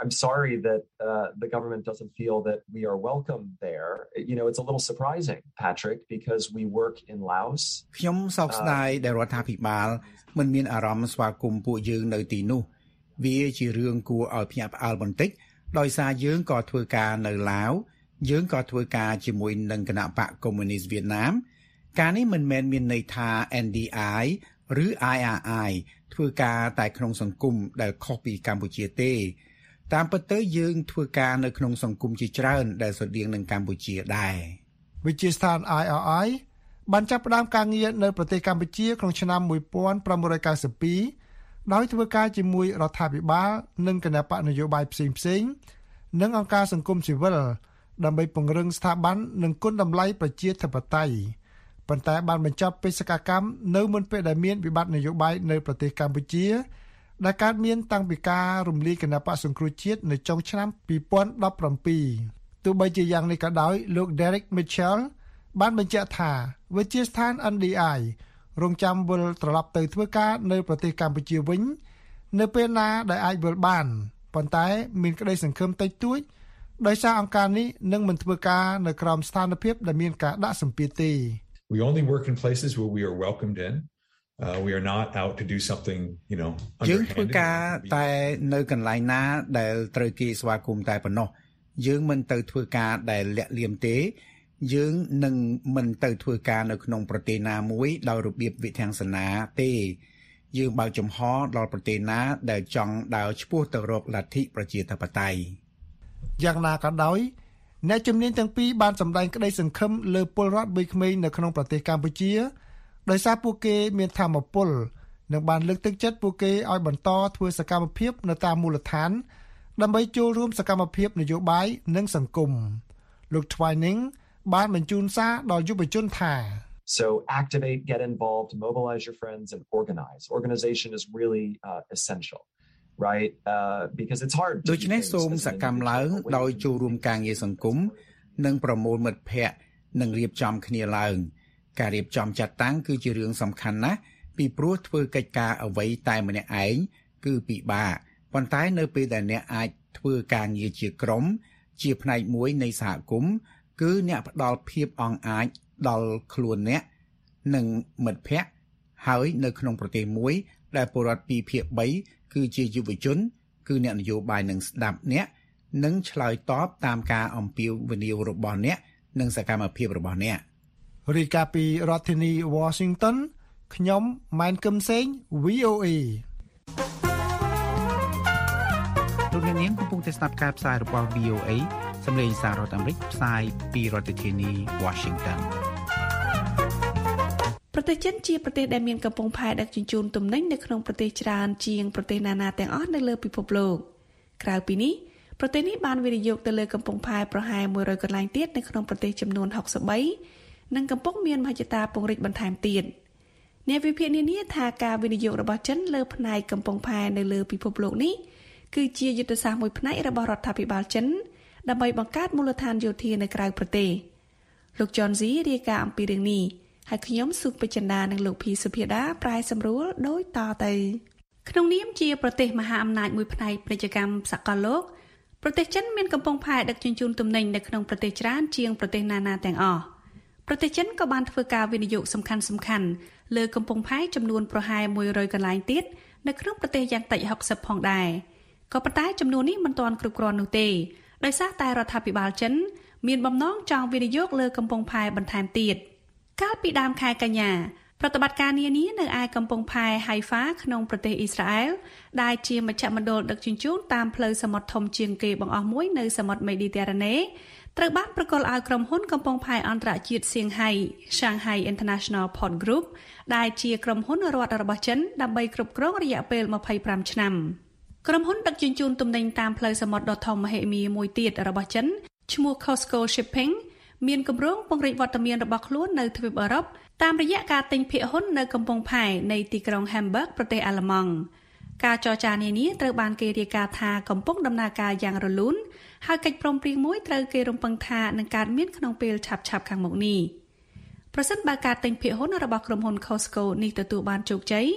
I'm sorry that uh, the government doesn't feel that we are welcome there. You know, it's a little surprising, Patrick, because we work in Laos. ខ្ញុំសោកស្ដាយដែលរដ្ឋាភិបាលមិនមានអារម្មណ៍ស្វាគមន៍ពួកយើងនៅទីនោះវាជារឿងគួរឲ្យភ្ញាក់ផ្អើលបន្តិចដោយសារយើងក៏ធ្វើការនៅឡាវយើងក៏ធ្វើការជាមួយនឹងគណៈបកកុម្មុយនីសវៀតណាមការនេះមិនមែនមានន័យថា N D I ឬ I R I ធ្វើការតែក្នុងសង្គមដែលខុសពីកម្ពុជាទេតាមពិតទៅយើងធ្វើការនៅក្នុងសង្គមជាច្រើនដែលស្រដៀងនឹងកម្ពុជាដែរវិទ្យាស្ថាន I R I បានចាប់ផ្ដើមការងារនៅប្រទេសកម្ពុជាក្នុងឆ្នាំnineteen ninety-twoដោយធ្វើការជាមួយរដ្ឋាភិបាលនិងគណបកនយោបាយផ្សេងៗនិងអង្គការសង្គមស៊ីវិលដើម្បីពង្រឹងស្ថាប័ននិងគុណតម្លៃប្រជាធិបតេយ្យប៉ុន្តែបានបញ្ចប់បេសកកម្មនៅមុនពេលដែលមានវិបត្តិនយោបាយនៅប្រទេសកម្ពុជាដែលកើតមានតាំងពីការរំលាយគណបកសង្គ្រោះជាតិនៅចុងឆ្នាំtwo thousand seventeenទោះបីជាយ៉ាងនេះក៏ដោយលោក Derek Mitchell បានបញ្ជាក់ថាវិទ្យាស្ថាន N D I រងចាំវិលត្រឡប់ទៅធ្វើការនៅប្រទេសកម្ពុជាវិញនៅពេលណាដែលអាចវិលបានប៉ុន្តែមានក្តីសង្ឃឹមតិចតួចដោយសារអង្គការនេះនឹងមិនធ្វើការនៅក្រោមស្ថានភាពដែលមានការដាក់សម្ពាធទេ We only work in places where we are welcomed in. Uh, we are not out to do something, you know, underhanded. យើងធ្វើការតែនៅកន្លែងណាដែលត្រូវគេស្វាគមន៍តែប៉ុណ្ណោះយើងមិនទៅធ្វើការដែលលាក់លៀមទេយើងនឹងមិនទៅធ្វើការនៅក្នុងប្រទេសណាមួយដោយរបៀបវិធានសនាទេយើងបើកចំហដល់ប្រទេសណាដែលចង់ដើរឆ្ពោះទៅរកលទ្ធិប្រជាធិបតេយ្យយ៉ាងណាក៏ដោយអ្នកជំនាញទាំងពីរបានសម្ដែងក្តីសង្ឃឹមលើពលរដ្ឋវ័យក្មេងនៅក្នុងប្រទេសកម្ពុជាដោយសារពួកគេមានធម៌ពលនិងបានលើកទឹកចិត្តពួកគេឲ្យបន្តធ្វើសកម្មភាពនៅតាមមូលដ្ឋានដើម្បីចូលរួមសកម្មភាពនយោបាយនិងសង្គមលោក Twining បានបញ្ជូនសារដល់យុវជនថា So activate, get involved, mobilize your friends and organize. Organization is really uh, essential, right? Uh, because it's hard. ដូច្នេះសូមសកម្មឡើងដោយចូលរួមការងារសង្គមនិងប្រមូលមិត្តភ័ក្តិនិងរៀបចំគ្នាឡើងការរៀបចំចាត់តាំងគឺជារឿងសំខាន់ណាស់ពីព្រោះធ្វើកិច្ចការអ្វីតែម្នាក់ឯងគឺពិបាកប៉ុន្តែនៅពេលដែលអ្នកអាចធ្វើការងារជាក្រុមជាផ្នែកមួយនៃសហគមន៍គឺអ្នកផ្ដល់ភាពអង់អាចដល់ខ្លួនអ្នកនិងមិត្តភ័ក្តិហើយនៅក្នុងប្រទេសមួយដែលពលរដ្ឋtwoភាគthreeគឺជាយុវជនគឺអ្នកនយោបាយនឹងស្ដាប់អ្នកនិងឆ្លើយតបតាមការអំពាវនាវរបស់អ្នកនិងសកម្មភាពរបស់អ្នករីកាពីរដ្ឋធានី Washington ខ្ញុំម៉ែនគឹមសេង V O A លោកអ្នកនាងកំពុងតែស្ដាប់ការផ្សាយរបស់ V O A សម្លេងសាររដ្ឋអាមេរិកផ្សាយពីរដ្ឋធានី Washington ប្រទេសចិនជាប្រទេសដែលមានកំពង់ផែដឹកជញ្ជូនទំនិញនៅក្នុងប្រទេសច្រើនជាងប្រទេសណានាទាំងអស់នៅលើពិភពលោកក្រៅពីនេះប្រទេសនេះបានវិនិយោគទៅលើកំពង់ផែប្រហែលone hundredកន្លែងទៀតនៅក្នុងប្រទេសចំនួនsixty-threeនិងកំពុងមានមហិច្ឆតាពង្រីកបន្ថែមទៀតអ្នកវិភាគនានាថាការវិនិយោគរបស់ចិនលើផ្នែកកំពង់ផែនៅលើពិភពលោកនេះគឺជាយុទ្ធសាស្ត្រមួយផ្នែករបស់រដ្ឋាភិបាលចិនដើម្បីបង្កើតមូលដ្ឋានយោធានៅក្រៅប្រទេសលោក John Z រាយការណ៍អំពីរឿងនេះហើយខ្ញុំសុកពេជ្រចិន្តានិងលោកភីសុភាដាប្រែសម្រួលដូចតទៅក្នុងនាមជាប្រទេសមហាអំណាចមួយផ្នែកពាណិជ្ជកម្មសកលលោកប្រទេសចិនមានកំពង់ផែដឹកជញ្ជូនទំនិញនៅក្នុងប្រទេសច្រើនជាងប្រទេសណានាទាំងអស់ប្រទេសចិនក៏បានធ្វើការវិនិយោគសំខាន់ៗលើកំពង់ផែចំនួនប្រហែលone hundredកន្លែងទៀតនៅក្នុងប្រទេសយ៉ាងតិចsixtyផងដែរក៏ប៉ុន្តែចំនួននេះមិនទាន់គ្រប់គ្រាន់នោះទេដោយសារតែរដ្ឋាភិបាលចិនមានបំណងចង់វិនិយោគលើកំពង់ផែបន្ថែមទៀតកាលពីដើមខែកញ្ញាប្រតិបត្តិការនានានៅឯកំពង់ផែ Haifa ក្នុងប្រទេសអ៊ីស្រាអែលដែលជាមជ្ឈមណ្ឌលដឹកជញ្ជូនតាមផ្លូវសមុទ្រធំជាងគេបង្អស់មួយនៅសមុទ្រមេឌីទែរ៉ាណេត្រូវបានប្រគល់ឲ្យក្រុមហ៊ុនកំពង់ផែអន្តរជាតិសៀងហៃ Shanghai International Port Group ដែលជាក្រុមហ៊ុនរដ្ឋរបស់ចិនដើម្បីគ្រប់គ្រងរយៈពេលtwenty-fiveឆ្នាំក្រុមហ៊ុនដឹកជញ្ជូនទំនិញតាមផ្លូវសមុទ្រដ៏ធំមហិមាមួយទៀតរបស់ចិនឈ្មោះ Cosco Shipping មានគម្រោងពង្រីកវត្តមានរបស់ខ្លួននៅទ្វីបអឺរ៉ុបតាមរយៈការទិញភាគហ៊ុននៅកំពង់ផែនៃទីក្រុង Hamburg ប្រទេសអាល្លឺម៉ង់ការចរចានានាត្រូវបានគេរាយការណ៍ថាកំពុងដំណើរការយ៉ាងរលូនហើយកិច្ចព្រមព្រៀងមួយត្រូវគេរំពឹងថានឹងកើតមានក្នុងពេលឆាប់ៗខាងមុខនេះប្រសិនបើការទិញភាគហ៊ុនរបស់ក្រុមហ៊ុន Cosco នេះទទួលបានជោគជ័យ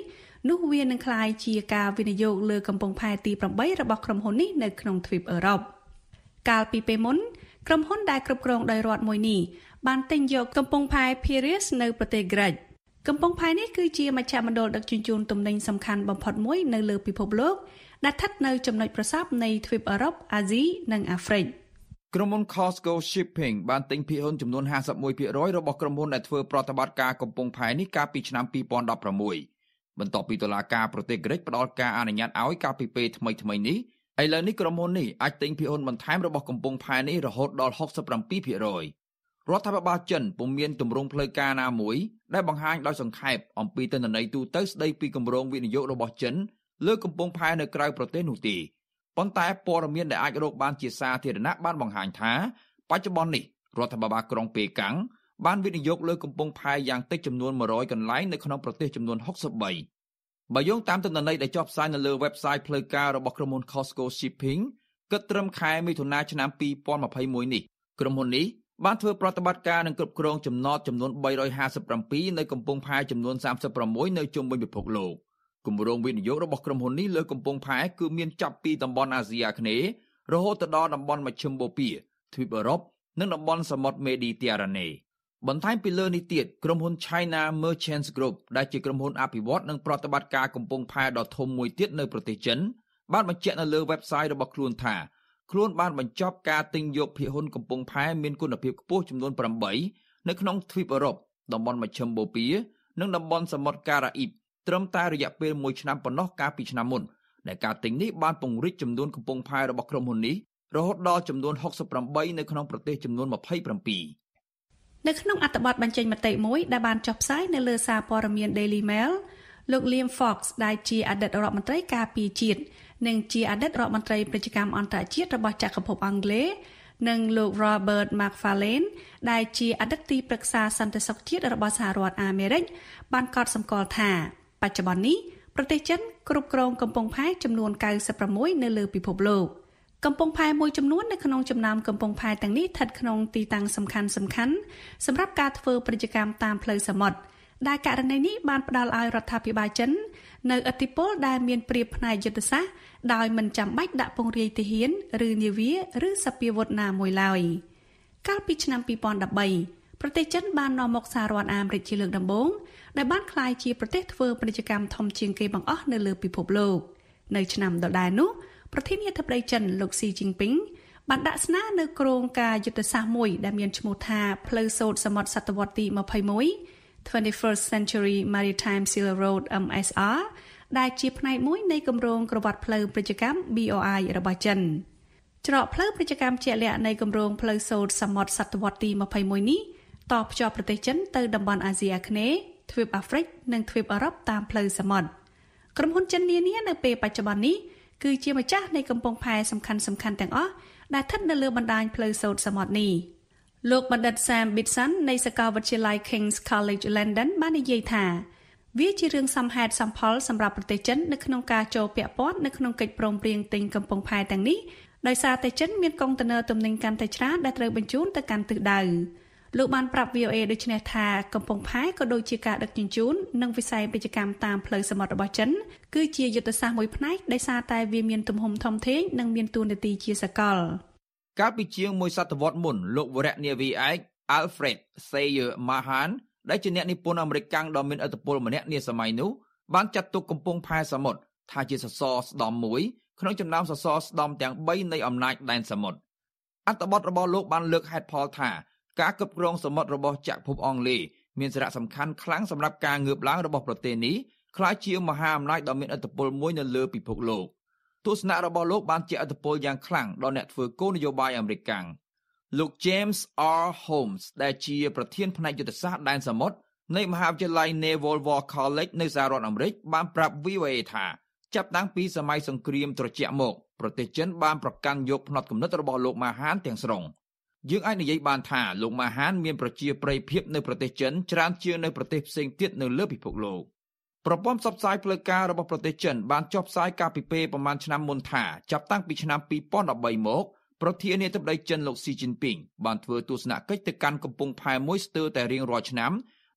នោះវានឹងក្លាយជាការវិនិយោគលើកំពង់ផែទីប្រាំបីរបស់ក្រុមហ៊ុននេះនៅក្នុងទ្វីបអឺរ៉ុបកាលពីពេលមុនក្រុមហ៊ុនដែលគ្រប់គ្រងដោយរដ្ឋមួយនេះបានទិញយកកំពង់ផែ Piraeus នៅប្រទេសក្រិកកំពង់ផែនេះគឺជាមជ្ឈមណ្ឌលដឹកជញ្ជូនទំនិញសំខាន់បំផុតមួយនៅលើពិភពលោកដែលស្ថិតនៅចំណុចប្រសព្វនៃទ្វីបអឺរ៉ុបអាស៊ីនិងអាហ្វ្រិកក្រុមហ៊ុន Costco Shipping បានទិញភាគហ៊ុនចំនួន ห้าสิบเอ็ดភាគរយ របស់ក្រុមហ៊ុនដែលធ្វើប្រតិបត្តិការកំពង់ផែនេះកាលពីឆ្នាំពីរពាន់ដប់ប្រាំមួយ បន្ទាប់ពីតុលាការប្រទេសក្រិកផ្ដល់ការអនុញ្ញាតឲ្យកាលពីពេលថ្មីៗនេះឥឡូវនេះក្រុមហ៊ុននេះអាចទិញភាគហ៊ុនបន្ថែមរបស់កំពង់ផែនេះរហូតដល់ หกสิบเจ็ดភាគរយ រដ្ឋាភិបាលចិនពុំមានទម្រង់ផ្លូវការណាមួយដែលបង្ហាញដោយសង្ខេបអំពីទិន្នន័យទូទៅស្ដីពីគម្រោងវិនិយោគរបស់ចិនលើកំពង់ផែនៅក្រៅប្រទេសនោះទេប៉ុន្តែព័ត៌មានដែលអាចរកបានជាសាធារណៈបានបង្ហាញថាបច្ចុប្បន្ននេះរដ្ឋាភិបាលក្រុងប៉េកាំងបានវិនិយោគលើកំពង់ផែយ៉ាងតិចចំនួនmột trămកន្លែងនៅក្នុងប្រទេសចំនួនหกสิบสามបើយោងតាមទិន្នន័យដែលចុះផ្សាយនៅលើ website ផ្លូវការរបស់ក្រុមហ៊ុន Costco Shipping គិតត្រឹមខែមិថុនាឆ្នាំពីរពាន់ម្ភៃមួយនេះក្រុមហ៊ុននេះបានធ្វើប្រតិបត្តិការនិងគ្រប់គ្រងចំណតចំនួនបីរយห้าสิบเจ็ดនៅកំពង់ផែចំនួនสามสิบหกនៅជុំវិញពិភពលោកគម្រោងវិនិយោគរបស់ក្រុមហ៊ុននេះលើកំពង់ផែគឺមានចាប់ពីតំបន់អាស៊ីអាគ្នេយ៍រហូតដល់តំបន់មជ្ឈិមបូព៌ាទ្វីបអឺរ៉ុបនិងតំបន់សមុទ្រមេឌីទែរ៉ាណេបន្ថែមពីលើនេះទៀតក្រុមហ៊ុន China Merchants Group ដែលជាក្រុមហ៊ុនអភិវឌ្ឍនិងប្រតិបត្តិការកំពង់ផែដ៏ធំមួយទៀតនៅប្រទេសចិនបានបញ្ជាក់នៅលើ website របស់ខ្លួនថាខ្លួនបានបញ្ចប់ការទិញយកភាគហ៊ុនកំពង់ផែមានគុណភាពខ្ពស់ចំនួនប្រាំបីនៅក្នុងទ្វីបអឺរ៉ុបតំបន់មជ្ឈិមបូព៌ានិងតំបន់សមុទ្រការ៉ាអ៊ីបត្រឹមតែរយៈពេលមួយឆ្នាំប៉ុណ្ណោះកាលពីឆ្នាំមុនដែលការទិញនេះបានពង្រីកចំនួនកំពង់ផែរបស់ក្រុមហ៊ុននេះរហូតដល់ចំនួនหกสิบแปดនៅក្នុងប្រទេសចំនួនยี่สิบเจ็ดនៅក្នុងអត្ថបទបញ្ចេញមតិមួយដែលបានចុះផ្សាយនៅលើសារព័ត៌មាន Daily Mail លោក Liam Fox ដែលជាអតីតរដ្ឋមន្ត្រីការពារជាតិនិងជាអតីតរដ្ឋមន្ត្រីពាណិជ្ជកម្មអន្តរជាតិរបស់ចក្រភពអង់គ្លេសនិងលោក Robert McFarlane ដែលជាអតីតទីប្រឹក្សាសន្តិសុខជាតិរបស់សហរដ្ឋអាមេរិកបានកត់សម្គាល់ថាបច្ចុប្បន្ននេះប្រទេសចិនគ្រប់គ្រងកំពង់ផែចំនួនเก้าสิบหกនៅលើពិភពលោកកំពង់ផែមួយចំនួននៅក្នុងចំណោមកំពង់ផែទាំងនេះស្ថិតក្នុងទីតាំងសំខាន់សំខាន់សម្រាប់ការធ្វើពាណិជ្ជកម្មតាមផ្លូវសមុទ្រដែលករណីនេះបានផ្ដល់ឲ្យរដ្ឋាភិបាលចិននៅឥទ្ធិពលដែលមានប្រៀបផ្នែកយុទ្ធសាស្ត្រដោយមិនចាំបាច់ដាក់ពង្រាយទាហានឬនាវាឬសព្វាវុធណាមួយឡើយកាលពីឆ្នាំពីរពាន់ដប់បីប្រទេសចិនបាននាំមកសហរដ្ឋអាមេរិកជាលើកដំបូងដែលបានក្លាយជាប្រទេសធ្វើពាណិជ្ជកម្មធំជាងគេបង្អស់នៅលើពិភពលោកនៅឆ្នាំដដែលនោះប្រធានាធិបតីចិនលោកស៊ីជីងពីងបានដាក់ស្នើនៅគ្រោងការយុទ្ធសាស្ត្រមួយដែលមានឈ្មោះថាផ្លូវសូត្រសមុទ្រសតវត្សទីยี่สิบเอ็ด twenty-first Century Maritime Silk Road เอ็ม เอส អារ ដែលជាផ្នែកមួយនៃគម្រោងក្រវ៉ាត់ផ្លូវពាណិជ្ជកម្ម บี โอ ไอ របស់ចិនច្រកផ្លូវពាណិជ្ជកម្មជាក់លាក់នៃគម្រោងផ្លូវសូត្រសមុទ្រសតវត្សទីยี่สิบเอ็ดនេះតភ្ជាប់ប្រទេសចិនទៅតំបន់អាស៊ីអាគ្នេយ៍ទ្វីបអាហ្វ្រិកនិងទ្វីបអឺរ៉ុបតាមផ្លូវសមុទ្រក្រុមហ៊ុនចិននានានៅពេលបច្ចុប្បន្ននេះគឺជាម្ចាស់នៃកំពង់ផែសំខាន់សំខាន់ទាំងអស់ដែលស្ថិតនៅលើបណ្ដាញផ្លូវសូត្រសមុទ្រនេះលោកបណ្ឌិត Sam Bitson នៃសាកលវិទ្យាល័យ King's College London បាននិយាយថាវាជារឿងសមហេតុសមផលសម្រាប់ប្រទេសចិននៅក្នុងការចូលពាក់ព័ន្ធនៅក្នុងកិច្ចព្រមព្រៀងទិញកំពង់ផែទាំងនេះដោយសារតែចិនមានកុងតឺន័រទំនិញកាន់តែច្រើនដែលត្រូវបញ្ជូនទៅកាន់ទិសដៅលោកបានប្រាប់ วี โอ เอ ដូចនេះថាកំពង់ផែក៏ដូចជាការដឹកជញ្ជូននិងវិស័យពាណិជ្ជកម្មតាមផ្លូវសមុទ្ររបស់ចិនគឺជាយុទ្ធសាស្ត្រមួយផ្នែកដោយសារតែវាមានទំហំធំធេងនិងមានតួនាទីជាសកលកាលពីជាងមួយសតវត្សរ៍មុនលោកវរៈនាវីឯក Alfred Sayer Mahan ដែលជាអ្នកនិពន្ធអាមេរិកកាំងដ៏មានឥទ្ធិពលម្នាក់នាសម័យនោះបានចាត់ទុកកំពង់ផែសមុទ្រថាជាសសរស្តម្ភមួយក្នុងចំណោមសសរស្តម្ភទាំងបីនៃអំណាចដែនសមុទ្រអត្ថបទរបស់លោកបានលើកហេតុផលថាការគ្រប់គ្រងសមុទ្ររបស់ចក្រភពអង់គ្លេសមានសារៈសំខាន់ខ្លាំងសម្រាប់ការងើបឡើងរបស់ប្រទេសនេះក្លាយជាមហាអំណាចដ៏មានឥទ្ធិពលមួយនៅលើពិភពលោកទស្សនៈរបស់លោកបានជះឥទ្ធិពលយ៉ាងខ្លាំងដល់អ្នកធ្វើគោលនយោបាយអាមេរិកកាំងលោក James R. Holmes ដែលជាប្រធានផ្នែកយុទ្ធសាស្ត្រដែនសមុទ្រនៃមហាវិទ្យាល័យ Naval War College នៅសហរដ្ឋអាមេរិកបានប្រាប់ វី โอ เอ ថាចាប់តាំងពីសម័យសង្គ្រាមត្រជាក់មកប្រទេសចិនបានប្រកាន់យកផ្នត់គំនិតរបស់លោកម៉ាហានទាំងស្រុងយើងអាចនិយាយបានថាលោកម៉ាហានមានប្រជាប្រិយភាពនៅប្រទេសចិនច្រើនជាងនៅប្រទេសផ្សេងទៀតនៅលើពិភពលោកប្រព័ន្ធផ្សព្វផ្សាយផ្លូវការរបស់ប្រទេសចិនបានចុះផ្សាយកាលពីពេលប្រមាណឆ្នាំមុនថាចាប់តាំងពីឆ្នាំពីរពាន់ដប់បីមកប្រធានាធិបតីចិនលោកស៊ីជីនពីងបានធ្វើទស្សនកិច្ចទៅកាន់កំពង់ផែមួយស្ទើរតែរៀងរាល់ឆ្នាំ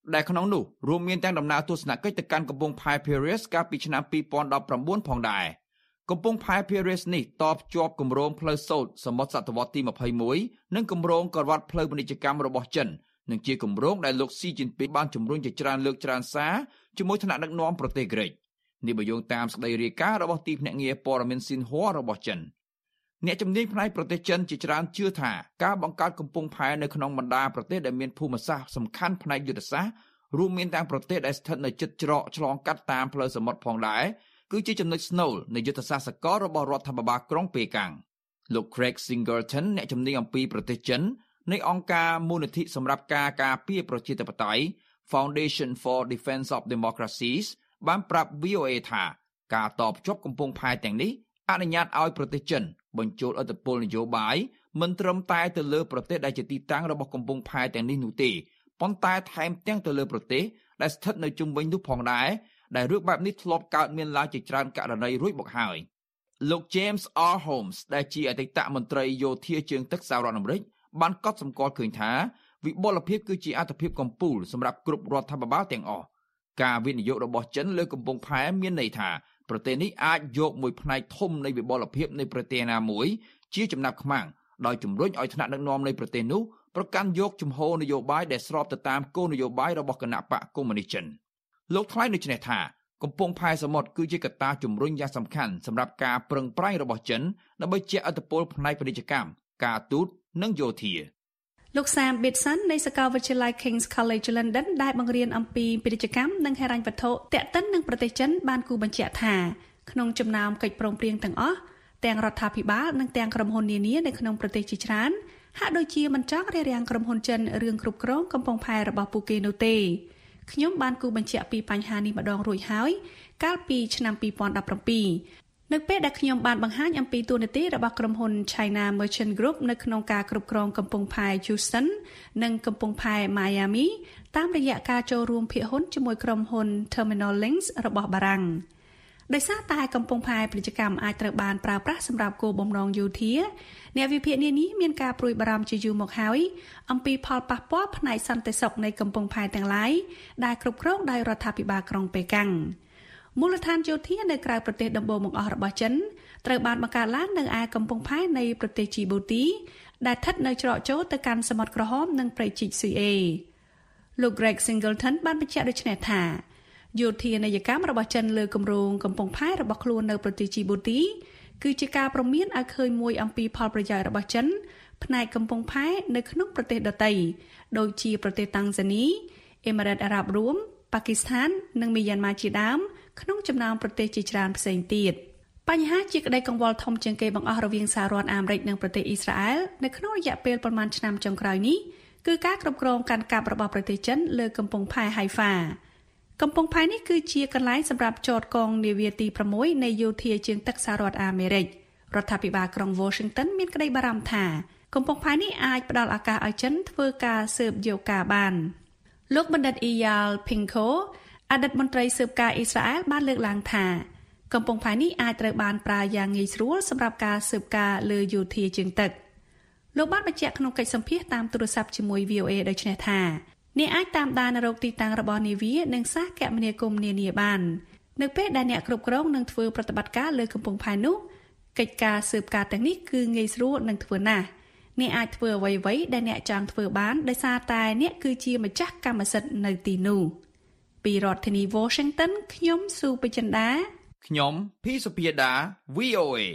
ដែលក្នុងនោះរួមមានទាំងដំណើរទស្សនកិច្ចទៅកាន់កំពង់ផែ Piraeus កាលពីឆ្នាំពីរពាន់ដប់ប្រាំបួនផងដែរកំពង់ផែ Piraeus នេះតភ្ជាប់គម្រោងផ្លូវសូត្រសមុទ្រសតវត្សទីម្ភៃមួយនិងគម្រោងកង្វត្តផ្លូវពាណិជ្ជកម្មរបស់ចិននិងជាគម្រោងដែលលោកស៊ីជីនពីងបានជំរុញជាច្រើនលើកច្រើនសារជាមួយថ្នាក់ដឹកនាំប្រទេសក្រិកនេះបើយោងតាមសេចក្តីរាយការណ៍របស់ទីភ្នាក់ងារព័ត៌មាន Xinhua របស់ចិនអ្នកជំនាញផ្នែកប្រទេសចិនជាច្រើនជឿថាការបង្កើតកំពង់ផែនៅក្នុងបណ្ដាប្រទេសដែលមានភូមិសាស្ត្រសំខាន់ផ្នែកយុទ្ធសាស្ត្ររួមមានទាំងប្រទេសដែលស្ថិតនៅជិតច្រកឆ្លងកាត់តាមផ្លូវសមុទ្រផងដែរគឺជាចំណុចស្នូលនៃយុទ្ធសាស្ត្រសកលរបស់រដ្ឋាភិបាលក្រុងប៉េកាំងលោក Craig Singleton អ្នកជំនាញអំពីប្រទេសចិននៃអង្គការមូលនិធិសម្រាប់ការការពារប្រជាធិបតេយ្យ Foundation for Defense of Democracies បានប្រាប់ វី អូ เอ ថាការតភ្ជាប់កំពង់ផែទាំងនេះអនុញ្ញាតឲ្យប្រទេសចិនបញ្ចូលឥទ្ធិពលនយោបាយមិនត្រឹមតែទៅលើប្រទេសដែលជាទីតាំងរបស់កំពង់ផែទាំងនេះនោះទេប៉ុន្តែថែមទាំងទៅលើប្រទេសដែលស្ថិតនៅជុំវិញនោះផងដែរដែលរឿងបែបនេះធ្លាប់កើតមានឡើងជាច្រើនករណីរួចមកហើយលោក James R. Holmes ដែលជាអតីតមន្ត្រីយោធាជើងទឹកសហរដ្ឋអាមេរិកបានកត់សម្គាល់ឃើញថាវិបលភាពគឺជាអត្ថប្រយោជន៍កំពូលសម្រាប់គ្រប់រដ្ឋាភិបាលទាំងអស់ការវិនិយោគរបស់ចិនលើកំពង់ផែមានន័យថាប្រទេសនេះអាចយកមួយផ្នែកធំនៃវិបលភាពនៃប្រទេសណាមួយជាចំណាប់ខ្មាំងដោយជំរុញឲ្យថ្នាក់ដឹកនាំនៃប្រទេសនោះប្រកាន់យកជំហរនយោបាយដែលស្របទៅតាមគោលនយោបាយរបស់គណបក្សកុម្មុយនីសចិនលោកថ្លែងដូចនេះថាកំពង់ផែសមុទ្រគឺជាកត្តាជំរុញយ៉ាងសំខាន់សម្រាប់ការប្រឹងប្រែងរបស់ចិនដើម្បីជះឥទ្ធិពលផ្នែកពាណិជ្ជកម្មការទូតនិងយោធាលោក Sam Bitson នៃសាកលវិទ្យាល័យ King's College London ដែលបង្រៀនអំពីពាណិជ្ជកម្មនិងហិរញ្ញវត្ថុទាក់ទិននឹងប្រទេសចិនបានគូបញ្ជាក់ថាក្នុងចំណោមកិច្ចព្រមព្រៀងទាំងអស់ទាំងរដ្ឋាភិបាលនិងទាំងក្រុមហ៊ុននានានៅក្នុងប្រទេសជាច្រើនហាក់ដូចជាមិនចង់រារាំងក្រុមហ៊ុនចិនរឿងគ្រប់គ្រងកំពង់ផែរបស់ពួកគេនោះទេខ្ញុំបានគូបញ្ជាក់ពីបញ្ហានេះម្ដងរួចហើយកាលពីឆ្នាំពីរពាន់ដប់ប្រាំពីរនៅពេលដែលខ្ញុំបានបង្ហាញអំពីតួនាទីរបស់ក្រុមហ៊ុន China Merchant Group នៅក្នុងការគ្រប់គ្រងកំពង់ផែ Houston និងកំពង់ផែ Miami តាមរយៈការចូលរួមភាគហ៊ុនជាមួយក្រុមហ៊ុន Terminal Links របស់បារាំងដោយសារតែកំពង់ផែពាណិជ្ជកម្មអាចត្រូវបានប្រើប្រាស់សម្រាប់គោលបំណងយោធាអ្នកវិភាគនានេះមានការព្រួយបារម្ភជាយូរមកហើយអំពីផលប៉ះពាល់ផ្នែកសន្តិសុខនៃកំពង់ផែទាំងឡាយដែលគ្រប់គ្រងដោយរដ្ឋាភិបាលក្រុងប៉េកាំងមូលដ្ឋានយោធានៅក្រៅប្រទេសដំបូងបង្អស់របស់ចិនត្រូវបានបង្កើតឡើងនៅឯកំពង់ផែនៃប្រទេសជីបូទីដែលស្ថិតនៅច្រកចូលទៅកាន់សមុទ្រក្រហមនិងព្រៃជីកស៊ុយអេលោក Greg Singleton បានបញ្ជាក់ដូចនេះថាយោធានយោកម្មរបស់ចិនលើគម្រោងកំពង់ផែរបស់ខ្លួននៅប្រទេសជីបូទីគឺជាការព្រមានឲ្យឃើញមួយអំពីផលប្រយោជន៍របស់ចិនផ្នែកកំពង់ផែនៅក្នុងប្រទេសដទៃដូចជាប្រទេសតាំងហ្សានីអេមីរ៉ាតអារ៉ាប់រួមប៉ាគីស្ថាននិងមីយ៉ាន់ម៉ាជាដើមក្នុងចំណោមប្រទេសជាច្រើនផ្សេងទៀតបញ្ហាជាក្តីកង្វល់ធំជាងគេបង្អស់រវាងសហរដ្ឋអាមេរិកនិងប្រទេសអ៊ីស្រាអែលនៅក្នុងរយៈពេលប្រមាណឆ្នាំចុងក្រោយនេះគឺការគ្រប់គ្រងកាន់កាប់របស់ប្រទេសចិនលើកំពង់ផែហៃហ្វាកំពង់ផែនេះគឺជាកន្លែងសម្រាប់ចតកងនាវាទីប្រាំមួយនៃយោធាជើងទឹកសហរដ្ឋអាមេរិករដ្ឋាភិបាលក្រុង Washington មានក្តីបារម្ភថាកំពង់ផែនេះអាចផ្ដល់ឱកាសឲ្យចិនធ្វើការស៊ើបយកការបានលោកបណ្ឌិត Eyal Pinko អតីតមន្ត្រីស៊ើបការអ៊ីស្រាអែលបានលើកឡើងថាកំពង់ផែនេះអាចត្រូវបានប្រើយ៉ាងងាយស្រួលសម្រាប់ការស៊ើបការលើយោធាជើងទឹកលោកបានបញ្ជាក់ក្នុងកិច្ចសម្ភាសន៍តាមទូរស័ព្ទជាមួយ វី អូ เอ ដូចនេះថាអ្នកអាចតាមដានរកទីតាំងរបស់នាវានិងសារគមនាគមន៍នានាបាននៅពេលដែលអ្នកគ្រប់គ្រងនឹងធ្វើប្រតិបត្តិការលើកំពង់ផែនោះកិច្ចការស៊ើបការទាំងនេះគឺងាយស្រួលនិងធ្វើណាស់អ្នកអាចធ្វើអ្វីៗដែលអ្នកចង់ធ្វើបានដោយសារតែអ្នកគឺជាម្ចាស់កម្មសិទ្ធិនៅទីនោះពីរដ្ឋធានី Washington ខ្ញុំស៊ូបចិន្តាខ្ញុំភីសុភាដា វី អូ เอ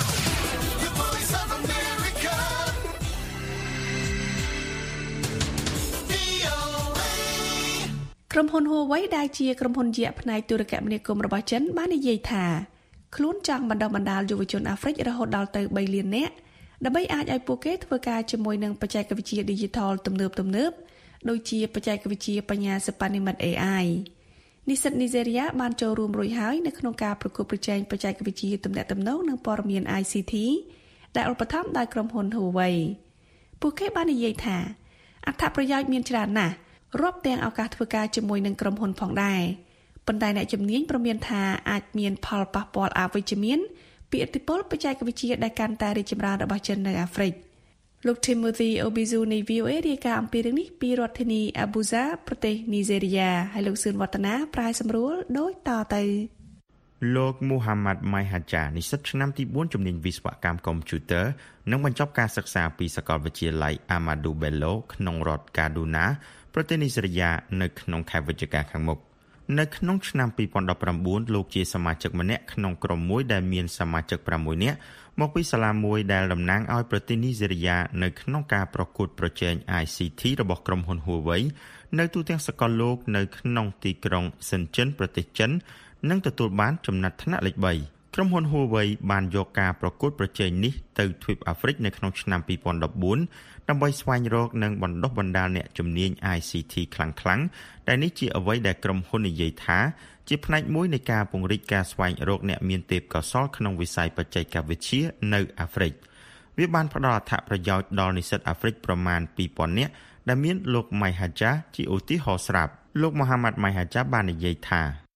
ក្រុមហ៊ុន Huawei ដែលជាក្រុមហ៊ុនយក្សផ្នែកទូរគមនាគមន៍របស់ចិនបាននិយាយថាខ្លួនចង់បណ្ដុះបណ្ដាលយុវជនអាហ្វ្រិករហូតដល់ទៅបីលាននាក់ដើម្បីអាចឲ្យពួកគេធ្វើការជាមួយនឹងបច្ចេកវិទ្យា Digital ទំនើបទំនើបដូចជាបច្ចេកវិទ្យាបញ្ញាសិប្បនិម្មិត เอ ไอ និស្សិតនីហ្សេរីយ៉ាបានចូលរួមរួចហើយនៅក្នុងការប្រកួតប្រជែងបច្ចេកវិទ្យាទំនាក់ទំនងនិងព័ត៌មាន ไอ ซี ที ដែលឧបត្ថម្ភដោយក្រុមហ៊ុន Huawei ពួកគេបាននិយាយថាអត្ថប្រយោជន៍មានច្រើនណាស់រាប់ទាំងឱកាសធ្វើការជាមួយនឹងក្រុមហ៊ុនផងដែរប៉ុន្តែអ្នកជំនាញប្រមានថាអាចមានផលប៉ះពាល់អវិជ្ជមានពីឥទ្ធិពលបច្ចេកវិទ្យាដែលកាន់តែរីកចម្រើនរបស់ចិននៅអាហ្វ្រិកលោក Timothy Obizu នៃ วี โอ เอ រាយការណ៍អំពីរឿងនេះពីរដ្ឋធានី Abuja ប្រទេសនីហ្សេរីយ៉ាហើយលោកសឿនវឌ្ឍនាប្រាយសម្រួលដូចតទៅលោក Muhammad Maihaja និស្សិតឆ្នាំទីបួនជំនាញវិស្វកម្មកុំព្យូទ័រនឹងបញ្ចប់ការសិក្សាពីសាកលវិទ្យាល័យ Ahmadu Bello ក្នុងរដ្ឋ Kaduna ប្រទេសនីហ្សេរីយ៉ានៅក្នុងខែវិច្ឆិកាខាងមុខនៅក្នុងឆ្នាំពីរពាន់ដប់ប្រាំបួនលោកជាសមាជិកម្នាក់ក្នុងក្រុមមួយដែលមានសមាជិកប្រាំមួយនាក់មកពីសាលាមួយដែលតំណាងឲ្យប្រទេសនីហ្សេរីយ៉ានៅក្នុងការប្រកួតប្រជែង I C T របស់ក្រុមហ៊ុន Huawei នៅទូទាំងសកលលោកនៅក្នុងទីក្រុងសិនចិនប្រទេសចិននិងទទួលបានចំណាត់ថ្នាក់លេខបីក្រុមហ៊ុន Huawei បានយកការប្រកួតប្រជែងនេះទៅទ្វីបអាហ្វ្រិកនៅក្នុងឆ្នាំពីរពាន់ដប់បួនដើម្បីស្វែងរកនិងបណ្ដុះបណ្ដាលអ្នកជំនាញ I C T ខ្លាំងៗដែលនេះជាអ្វីដែលក្រុមហ៊ុននិយាយថាជាផ្នែកមួយនៃការពង្រីកការស្វែងរកអ្នកមានទេពកោសល្យក្នុងវិស័យបច្ចេកវិទ្យានៅអាហ្វ្រិកវាបានផ្ដល់អត្ថប្រយោជន៍ដល់និស្សិតអាហ្វ្រិកប្រមាណពីរពាន់នាក់ដែលមានលោក Maihaja ជាឧទាហរណ៍ស្រាប់លោក Muhammad Maihaja បាននិយាយថា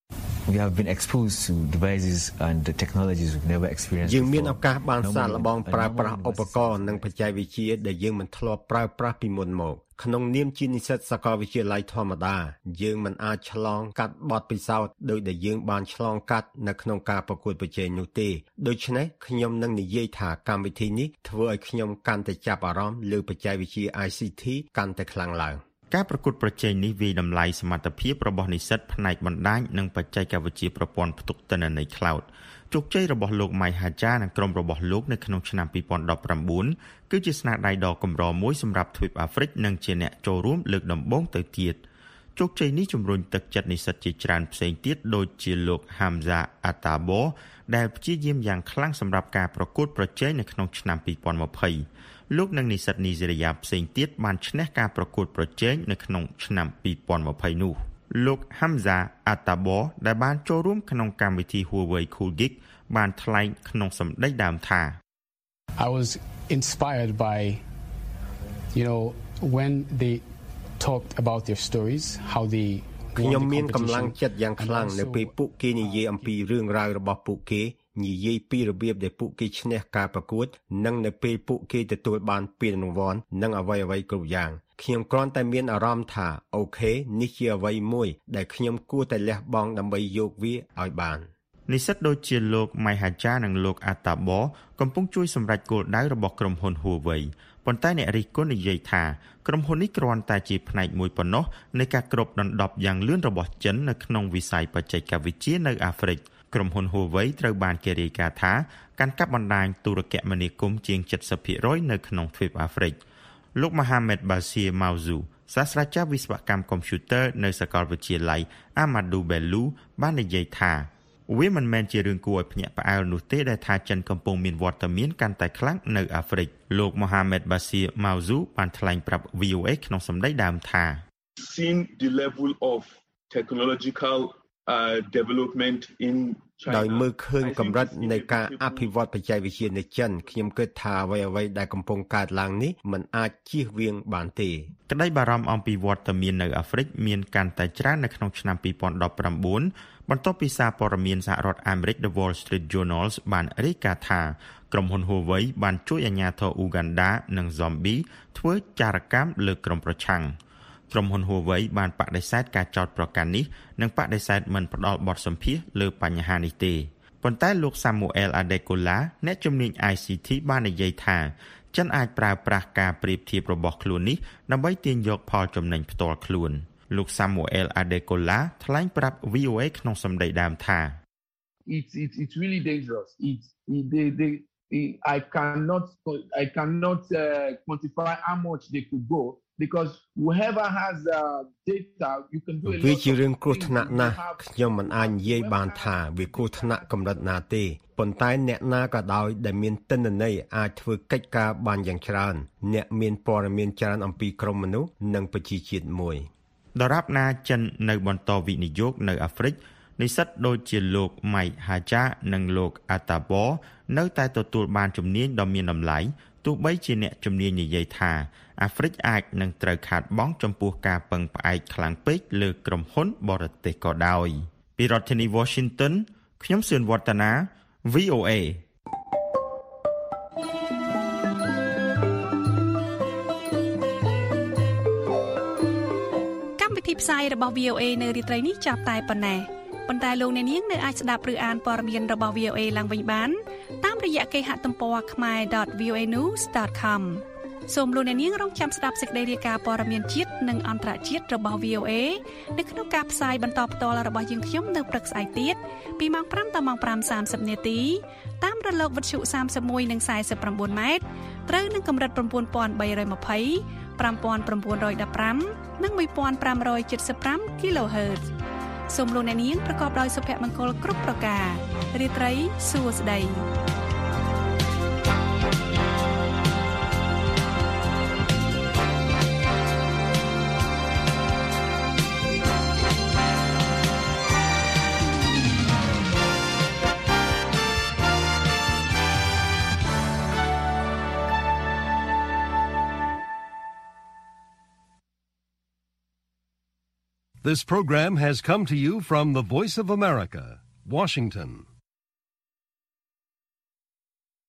We have been exposed to devices and the technologies we've never experienced. យើងមានឱកាសបានសាកល្បងប្រើប្រាស់ឧបករណ៍និងបច្ចេកវិទ្យាដែលយើងមិនធ្លាប់ប្រើប្រាស់ពីមុនមកក្នុងនាមជានិស្សិតសាកលវិទ្យាល័យធម្មតាយើងមិនអាចឆ្លងកាត់បទពិសោធន៍ដោយដែលយើងបានឆ្លងកាត់នៅក្នុងការប្រកួតប្រជែងនោះទេដូច្នេះខ្ញុំនឹងនិយាយថាកម្មវិធីនេះធ្វើឲ្យខ្ញុំកាន់តែចាប់អារម្មណ៍លើបច្ចេកវិទ្យា I C T កាន់តែខ្លាំងឡើងការប្រកួតប្រជែងនេះវាយតម្លៃសមត្ថភាពរបស់និស្សិតផ្នែកបណ្ដាញនិងបច្ចេកវិទ្យាប្រព័ន្ធផ្ទុកទិន្នន័យ Cloud ជោគជ័យរបស់លោក Maihaja និងក្រុមរបស់លោកនៅក្នុងឆ្នាំពីរពាន់ដប់ប្រាំបួនគឺជាស្នាដៃដ៏កម្រមួយសម្រាប់ទ្វីបអាហ្វ្រិកនិងជាអ្នកចូលរួមលើកដំបូងទៅទៀតជោគជ័យនេះជំរុញទឹកចិត្តនិស្សិតជាច្រើនផ្សេងទៀតដូចជាលោក Hamza Atabo ដែលព្យាយាមយ៉ាងខ្លាំងសម្រាប់ការប្រកួតប្រជែងនៅក្នុងឆ្នាំពីរពាន់ยี่สิบលោកនិងនិស្សិតនីហ្សេរីយ៉ាផ្សេងទៀតបានឈ្នះការប្រកួតប្រជែងនៅក្នុងឆ្នាំពីរពាន់ยี่สิบនោះលោក Hamza Atabo ដែលបានចូលរួមក្នុងកម្មវិធី Huawei Cool Gig បានថ្លែងក្នុងសម្ដីដើមថា I was inspired by you know when they talked about their stories how they ខ្ញុំមានកម្លាំងចិត្តយ៉ាងខ្លាំងនៅពេលពួកគេនិយាយអំពីរឿងរ៉ាវរបស់ពួកគេនិយាយពីរបៀបដែលពួកគេឈ្នះការប្រកួតនិងនៅពេលពួកគេទទួលបានពានរង្វាន់និងអ្វីអ្វីគ្រប់យ៉ាងខ្ញុំគ្រាន់តែមានអារម្មណ៍ថាអូខេនេះជាអ្វីមួយដែលខ្ញុំគួរតែលះបង់ដើម្បីយកវាឲ្យបាននិស្សិតដូចជាលោក Maihaja និងលោក Atabo កំពុងជួយសម្រេចគោលដៅរបស់ក្រុមហ៊ុន Huawei ប៉ុន្តែអ្នករិះគន់និយាយថាក្រុមហ៊ុននេះគ្រាន់តែជាផ្នែកមួយប៉ុណ្ណោះនៃការគ្របដណ្ដប់យ៉ាងលឿនរបស់ចិននៅក្នុងវិស័យបច្ចេកវិទ្យានៅអាហ្វ្រិកក្រុមហ៊ុន Huawei ត្រូវបានគេរាយការណ៍ថាកាន់កាប់បណ្ដាញទូរគមនាគមន៍ជាង 70ភាគរយ នៅក្នុងទ្វីបអាហ្វ្រិកលោក Mohamed Basir Mauzu សាស្ត្រាចារ្យវិស្វកម្មកុំព្យូទ័រនៅសាកលវិទ្យាល័យ Ahmadu Bello បាននិយាយថាវាមិនមែនជារឿងគួរឲ្យភ្ញាក់ផ្អើលនោះទេដែលថាចិនកំពុងមានវត្តមានកាន់តែខ្លាំងនៅអាហ្វ្រិកលោក Mohamed Basir Mauzu បានថ្លែងប្រាប់ V O A ក្នុងសម្ដីដើមថា Seen the level of technological uh, development in ដោយមើលឃើញកម្រិតនៃការអភិវឌ្ឍបច្ចេកវិទ្យានៅចិនខ្ញុំគិតថាអ្វីៗដែលកំពុងកើតឡើងនេះមិនអាចជៀសវាងបានទេក្តីបារម្ភអំពីវត្តមាននៅអាហ្វ្រិកមានកាន់តែច្រើននៅក្នុងឆ្នាំពីរពាន់ដប់ប្រាំបួនបន្ទាប់ពីសារព័ត៌មានសហរដ្ឋអាមេរិក The Wall Street Journal បានរាយការណ៍ថាក្រុមហ៊ុន Huawei បានជួយអាជ្ញាធរអ៊ូហ្គាន់ដានិង Zambia ធ្វើចារកម្មលើក្រុមប្រឆាំងក្រុមហ៊ុន Huawei បានបដិសេធការចោទប្រកាន់នេះនិងបដិសេធមិនផ្ដល់បទសម្ភាសន៍លើបញ្ហានេះទេប៉ុន្តែលោក Samuel Adekola អ្នកជំនាញ I C T បាននិយាយថាចិនអាចប្រើប្រាស់ការប្រៀបធៀបរបស់ខ្លួននេះដើម្បីទាញយកផលចំណេញផ្ទាល់ខ្លួនលោក Samuel Adekola ថ្លែងប្រាប់ V O A ក្នុងសម្ដីដើមថា It's it's it's really dangerous. It's it, they they I cannot I cannot uh, quantify how much they could go because whoever has uh, data you can do a lot. វាជារឿងគ្រោះថ្នាក់ណាស់ខ្ញុំមិនអាចនិយាយបានថាវាគ្រោះថ្នាក់កម្រិតណាទេប៉ុន្តែអ្នកណាក៏ដោយដែលមានទិន្នន័យអាចធ្វើកិច្ចការបានយ៉ាងច្រើនអ្នកមានព័ត៌មានច្រើនអំពីក្រុមមនុស្សនិងប្រជាជាតិមួយដរាបណាចិននៅបន្តវិនិយោគនៅអាហ្វ្រិកនិស្សិតដូចជាលោក Maihaja និងលោក Atabo នៅតែទទួលបានជំនាញដ៏មានតម្លៃទោះបីជាអ្នកជំនាញនិយាយថាអាហ្វ្រិកអាចនឹងត្រូវខាតបង់ចំពោះការពឹងផ្អែកខ្លាំងពេកលើក្រុមហ៊ុនបរទេសក៏ដោយពីរដ្ឋធានី Washington ខ្ញុំសឿនវឌ្ឍនា V O A ផ្សាយរបស់ វី អូ เอ នៅរាត្រីនេះចាប់តែប៉ុណ្ណេះប៉ុន្តែលោកអ្នកនាងនៅអាចស្ដាប់ឬអានព័ត៌មានរបស់ វី អូ เอ ឡើងវិញបានតាមរយៈគេហទំព័រ ខមែរ ដត វី អូ เอ นิวส์ ដត com សូមលោកអ្នកនាងរងចាំស្ដាប់សេចក្តីរាយការណ៍ព័ត៌មានជាតិនិងអន្តរជាតិរបស់ វី អូ เอ នៅក្នុងការផ្សាយបន្តផ្ទាល់របស់យើងខ្ញុំនៅព្រឹកស្អែកទៀតពីម៉ោងប្រាំដល់ម៉ោងប្រាំសាមសិបនាទីតាមរលកវិទ្យុសាមសិបមួយនិងសាយសិបប្រាំបួនម៉ែត្រត្រូវនឹងកម្រិត ៩,៣២០ ៥,៩១៥ និង ១,៥៧៥ kHz សូមលោកអ្នកនាងប្រកបដោយសុភមង្គលគ្រប់ប្រការរាត្រីសួស្តី This program has come to you from the Voice of America, Washington.